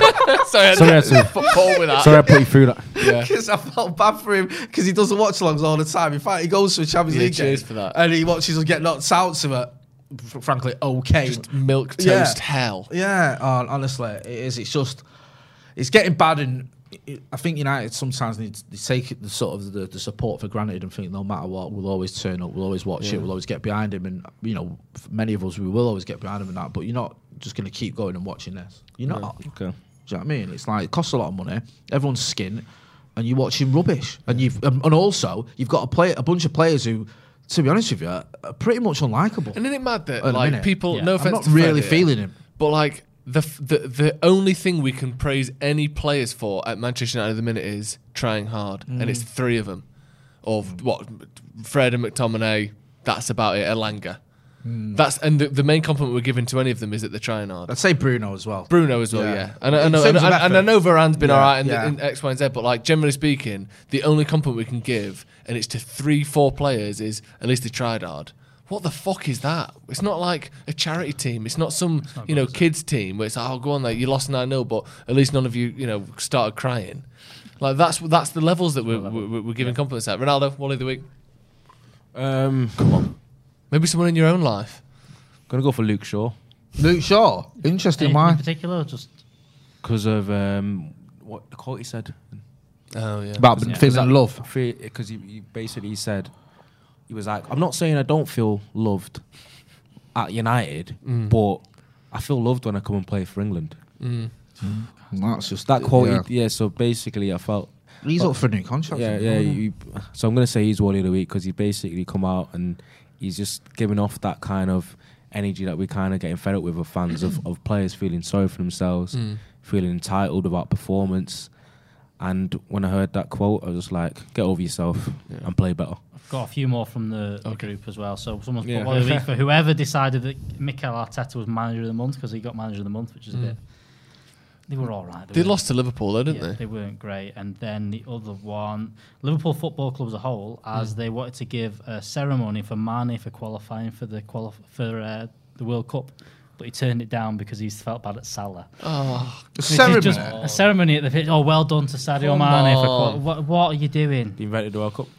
I Sorry, I had had to to- football with that. Sorry, I put you through that. Yeah. because I felt bad for him because he does the watch-alongs all the time. In fact, he goes to a Champions Yeah, League cheers game for that. and he watches us get knocked out to it. f- Frankly, okay. Just milk toast Yeah. hell. Yeah, oh, honestly, it is. It's just, it's getting bad, and it, I think United sometimes need to take it, the sort of the, the support for granted and think no matter what, we'll always turn up, we'll always watch it, we'll always get behind him, and you know, f- many of us we will always get behind him and that. But you're not just going to keep going and watching this. You're not. Okay. Do you know what I mean? It's like it costs a lot of money. Everyone's skin, and you're watching rubbish, and you've um, and also you've got a play a bunch of players who, to be honest with you, are pretty much unlikable. And isn't it mad that At the like minute. people? Yeah. No I'm offense, not to really Fred here, feeling him. but like the, f- the the only thing we can praise any players for at Manchester United at the minute is trying hard, and Mm. it's three of them, or what? Fred and McTominay. That's about it. Elanga. Mm. That's and the, the main compliment we're giving to any of them is that they're trying hard. I'd say Bruno as well. Bruno as well, Yeah. yeah. And, I- I In know, terms and, of and, and I effort. know Varane's been Yeah, all right in, yeah. the, in X, Y, and Z, but like generally speaking, the only compliment we can give, and it's to three, four players, is at least they tried hard. What the fuck is that? It's not like a charity team. It's not some you know kids team where it's like, oh, go on there, you lost nine nil, but at least none of you you know started crying. Like that's that's the levels that we're, we're, we're giving compliments at. Ronaldo, Wally of the week. Um, Come on, maybe someone in your own life. gonna go for Luke Shaw. Luke Shaw. Interesting. Anything Why? in particular, or just Because of um, what the quote he said. Oh yeah. About Yeah. feeling love. Because he, he basically said, he was like, I'm not saying I don't feel loved at United, Mm. but I feel loved when I come and play for England. Mm. That's just That quote, Yeah. yeah. yeah so basically, I felt. He's up for a new contract. Yeah, isn't yeah. he? You, so I'm going to say he's Wally of the Week because he basically come out and he's just giving off that kind of energy that we're kind of getting fed up with of fans of, of players feeling sorry for themselves, Mm. feeling entitled about performance. And when I heard that quote, I was just like, get over yourself Yeah. and play better. I've got a few more from the, the Okay. group as well. So someone's Yeah. put one of the week for whoever decided that Mikel Arteta was manager of the month because he got manager of the month, which is a Mm. bit. They were all right. They weren't- lost to Liverpool, though, didn't yeah, they? They weren't great. And then the other one, Liverpool Football Club as a whole, as Mm. they wanted to give a ceremony for Mane for qualifying for the quali- for uh, the World Cup, but he turned it down because he felt bad at Salah. Oh, A Which is ceremony. just a ceremony at the pitch. Oh, well done to Sadio Come Mane. For on. qual- what, what are you doing? He invented the World Cup.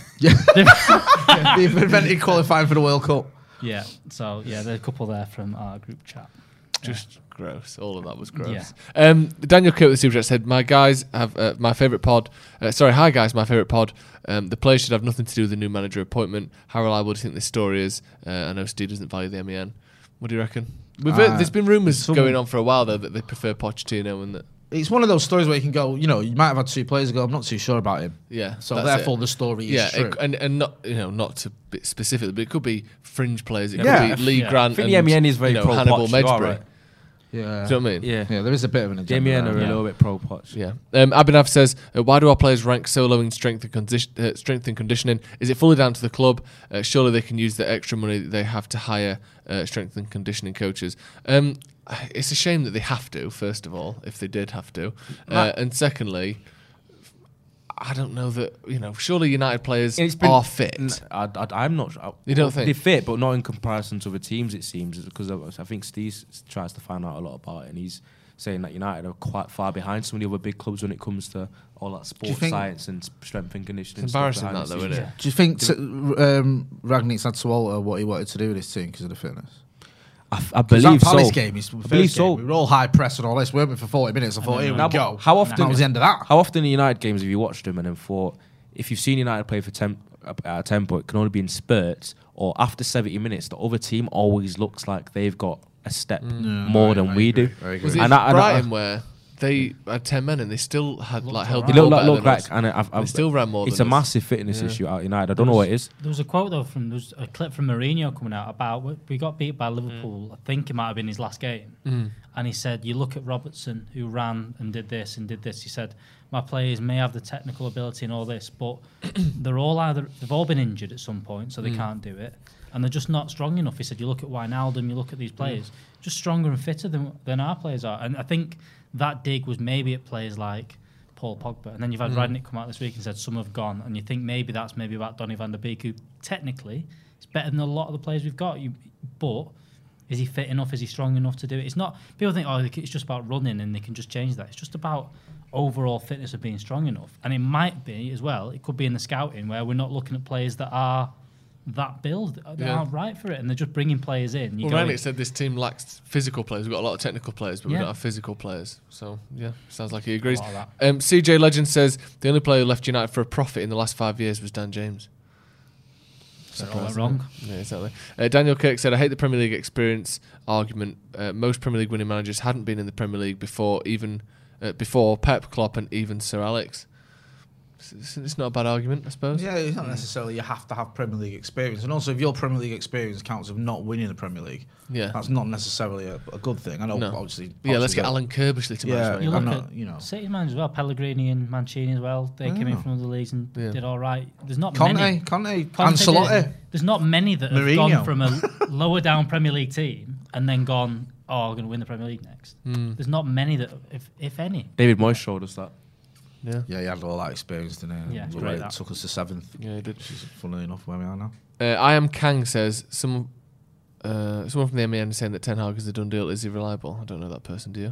Yeah, they've invented qualifying for the World Cup. Yeah. So yeah, there's a couple there from our group chat. just gross. All of that was gross. Yeah. Um, Daniel Kirk with the Super Chat said, "My guys have uh, my favourite pod. Uh, sorry, hi guys, my favourite pod. Um, the players should have nothing to do with the new manager appointment. How reliable do you think this story is? Uh, I know Steve doesn't value the M E N. What do you reckon? We've heard, Uh, there's been rumours some- going on for a while though that they prefer Pochettino and that. It's one of those stories where you can go, you know, you might have had two players ago. I'm not too sure about him. Yeah, So that's therefore, it. the story is yeah, true. it- and and not you know not to be specifically, but it could be fringe players. It Yeah. could be Lee Yeah. Grant. I think and, the M E N is very you know, pro Hannibal Poch, you are Medjbury. right. yeah. Do you know what I mean? Yeah. Yeah, there is a bit of an agenda. Jamie N are there. a Yeah. little bit pro Poch. Yeah. Um, Abhinav says, uh, why do our players rank so low in strength and, condi- uh, strength and conditioning? Is it fully down to the club? Uh, surely they can use the extra money that they have to hire uh, strength and conditioning coaches. Um, it's a shame that they have to, first of all, if they did have to. Uh, and secondly, I don't know that, you know, surely United players It's been- are fit. N- I, I, I'm not. I, You don't well, think? they're fit, but not in comparison to other teams. It seems because I think Steve s- tries to find out a lot about it, and he's saying that United are quite far behind some of the other big clubs when it comes to all that sports think- science and s- strength and conditioning. It's stuff embarrassing behind that, the though, scenes. isn't it? Do you think t- um, Ragnick's had to alter what he wanted to do with his team because of the fitness? I, f- I Because believe that Palace so. game, his I first believe game, so. we were all high press and all this, weren't we, for forty minutes? I thought, here we Now, go. How often? That was the end of that. How often in United games have you watched them and then thought, if you've seen United play for temp, at a tempo, it can only be in spurts, or after seventy minutes, the other team always looks like they've got a step more I- than I we agree. do. I agree. Was it And I- and I- Brighton where they had ten men and they still had like held They the look ball like, better look than like, us? and I've, They I've, still ran more it's than a us. massive fitness Yeah. issue at United. I don't know what it is. There was a quote though from there was a clip from Mourinho coming out about we got beat by Liverpool. I think it might have been his last game, Mm. and he said, "You look at Robertson who ran and did this and did this." He said, "My players may have the technical ability and all this, but they're all either they've all been injured at some point, so they Mm. can't do it, and they're just not strong enough." He said, "You look at Wijnaldum, you look at these players, just stronger and fitter than than our players are." And I think that dig was maybe at players like Paul Pogba, and then you've had Mm. Rangnick come out this week and said some have gone, and you think maybe that's maybe about Donny van der Beek, who technically is better than a lot of the players we've got. You, but is he fit enough? Is he strong enough to do it? It's not. People think, oh, it's just about running and they can just change that. It's just about overall fitness of being strong enough, and it might be as well. It could be in the scouting where we're not looking at players that are that build, that Yeah. aren't right for it, and they're just bringing players in. You Well, go, Rangnick said this team lacks physical players. We've got a lot of technical players, but we Yeah. don't have physical players. So, yeah, sounds like he agrees. A lot of Um, C J Legend says the only player who left United for a profit in the last five years was Dan James. So it all went Surprising, wrong. isn't it? Yeah, exactly. Uh, Daniel Kirk said, I hate the Premier League experience argument. Uh, most Premier League winning managers hadn't been in the Premier League before even uh, before Pep, Klopp and even Sir Alex. It's, it's not a bad argument, I suppose. Yeah, it's not necessarily you have to have Premier League experience. And also, if your Premier League experience counts of not winning the Premier League, Yeah. that's not necessarily a, a good thing. I know, No. obviously. Yeah, let's obviously get that- Alan Kirbishley to Yeah, manage You Man look United. not- at you know. City man as well, Pellegrini and Mancini as well. They came in Yeah. from other leagues and Yeah. did all right. There's not Conte, many. Conte, Conte did Ancelotti. it. There's not many that have Mourinho. gone from a lower down Premier League team and then gone, oh, I'm going to win the Premier League next. Mm. There's not many that, if if any. David Moyes showed us that. Yeah. Yeah, he had all that experience, didn't he? Yeah, it's Looked great, like it that. took us to seventh. Yeah, he did. Which is, funnily enough, where we are now. Uh, I am Kang says some uh, someone from the M E N is saying that Ten Hag is a done deal. Is he reliable? I don't know that person. Do you?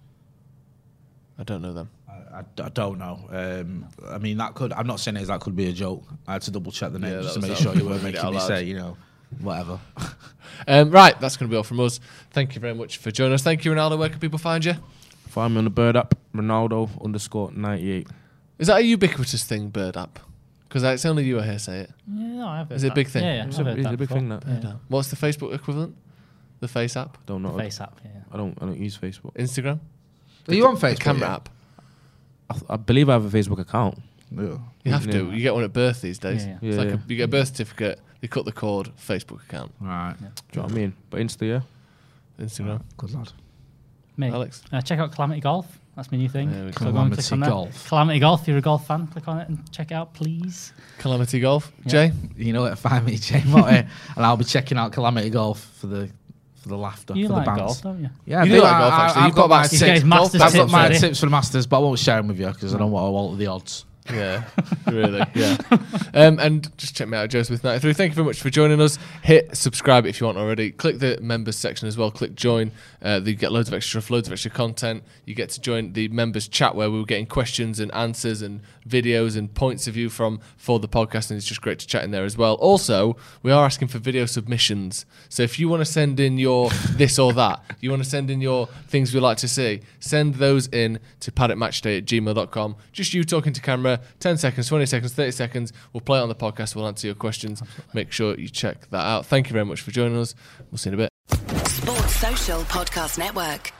I don't know them. I, I, I don't know. Um, I mean, that could. I'm not saying it as that could be a joke. I had to double check the Yeah, name that just to was- make that sure was you weren't read it making out me loud. say, you know, whatever. Um, right, that's going to be all from us. Thank you very much for joining us. Thank you, Ronaldo. Where can people find you? Find me on the Bird app, Ronaldo underscore ninety-eight. Is that a ubiquitous thing, Bird app? Because it's only you I hear say it. Yeah, no, I've heard Is it a that. big thing? Yeah, yeah. It's I've a, heard it's that a big before. thing, that. Yeah. What's the Facebook equivalent? The Face app? Don't know. The Face app, yeah. I don't. I don't use Facebook. Instagram? Are you on The Facebook? camera yeah? app? I, th- I believe I have a Facebook account. Yeah. You have to. Yeah. You get one at birth these days. Yeah, It's yeah. Yeah, like yeah. a, you get a birth certificate, they cut the cord, Facebook account, Right. Do you know what I mean? But Insta, yeah. Instagram. Good lad. Me. Alex? Uh, check out Calamity Golf. That's my new thing. There we go. So go and click Calamity on that. Golf. Calamity Golf. If you're a golf fan, click on it and check it out, please. Calamity Golf. Yeah. Jay? You know where to find me, Jay Motti, and I'll be checking out Calamity Golf for the for the laughter, You for like the bands. golf, don't you? Yeah, You I do like golf, I- actually. I've You've got got my about tips. six He's golf Masters I've got tips my ready. tips for the Masters, but I won't share them with you because I don't want to alter the odds. Yeah, really, yeah. Um, and just check me out, Joe Smith ninety-three. Thank you very much for joining us. Hit subscribe if you want already. Click the members section as well. Click join. Uh, you get loads of extra stuff, loads of extra content. You get to join the members chat where we were getting questions and answers and videos and points of view from for the podcast, and it's just great to chat in there as well. Also, we are asking for video submissions. So if you want to send in your this or that, you want to send in your things we'd like to see, send those in to paddockmatchday at gmail dot com. Just you talking to camera, ten seconds, twenty seconds, thirty seconds. We'll play it on the podcast. We'll answer your questions. Absolutely. Make sure you check that out. Thank you very much for joining us. We'll see you in a bit. Sports Social Podcast Network.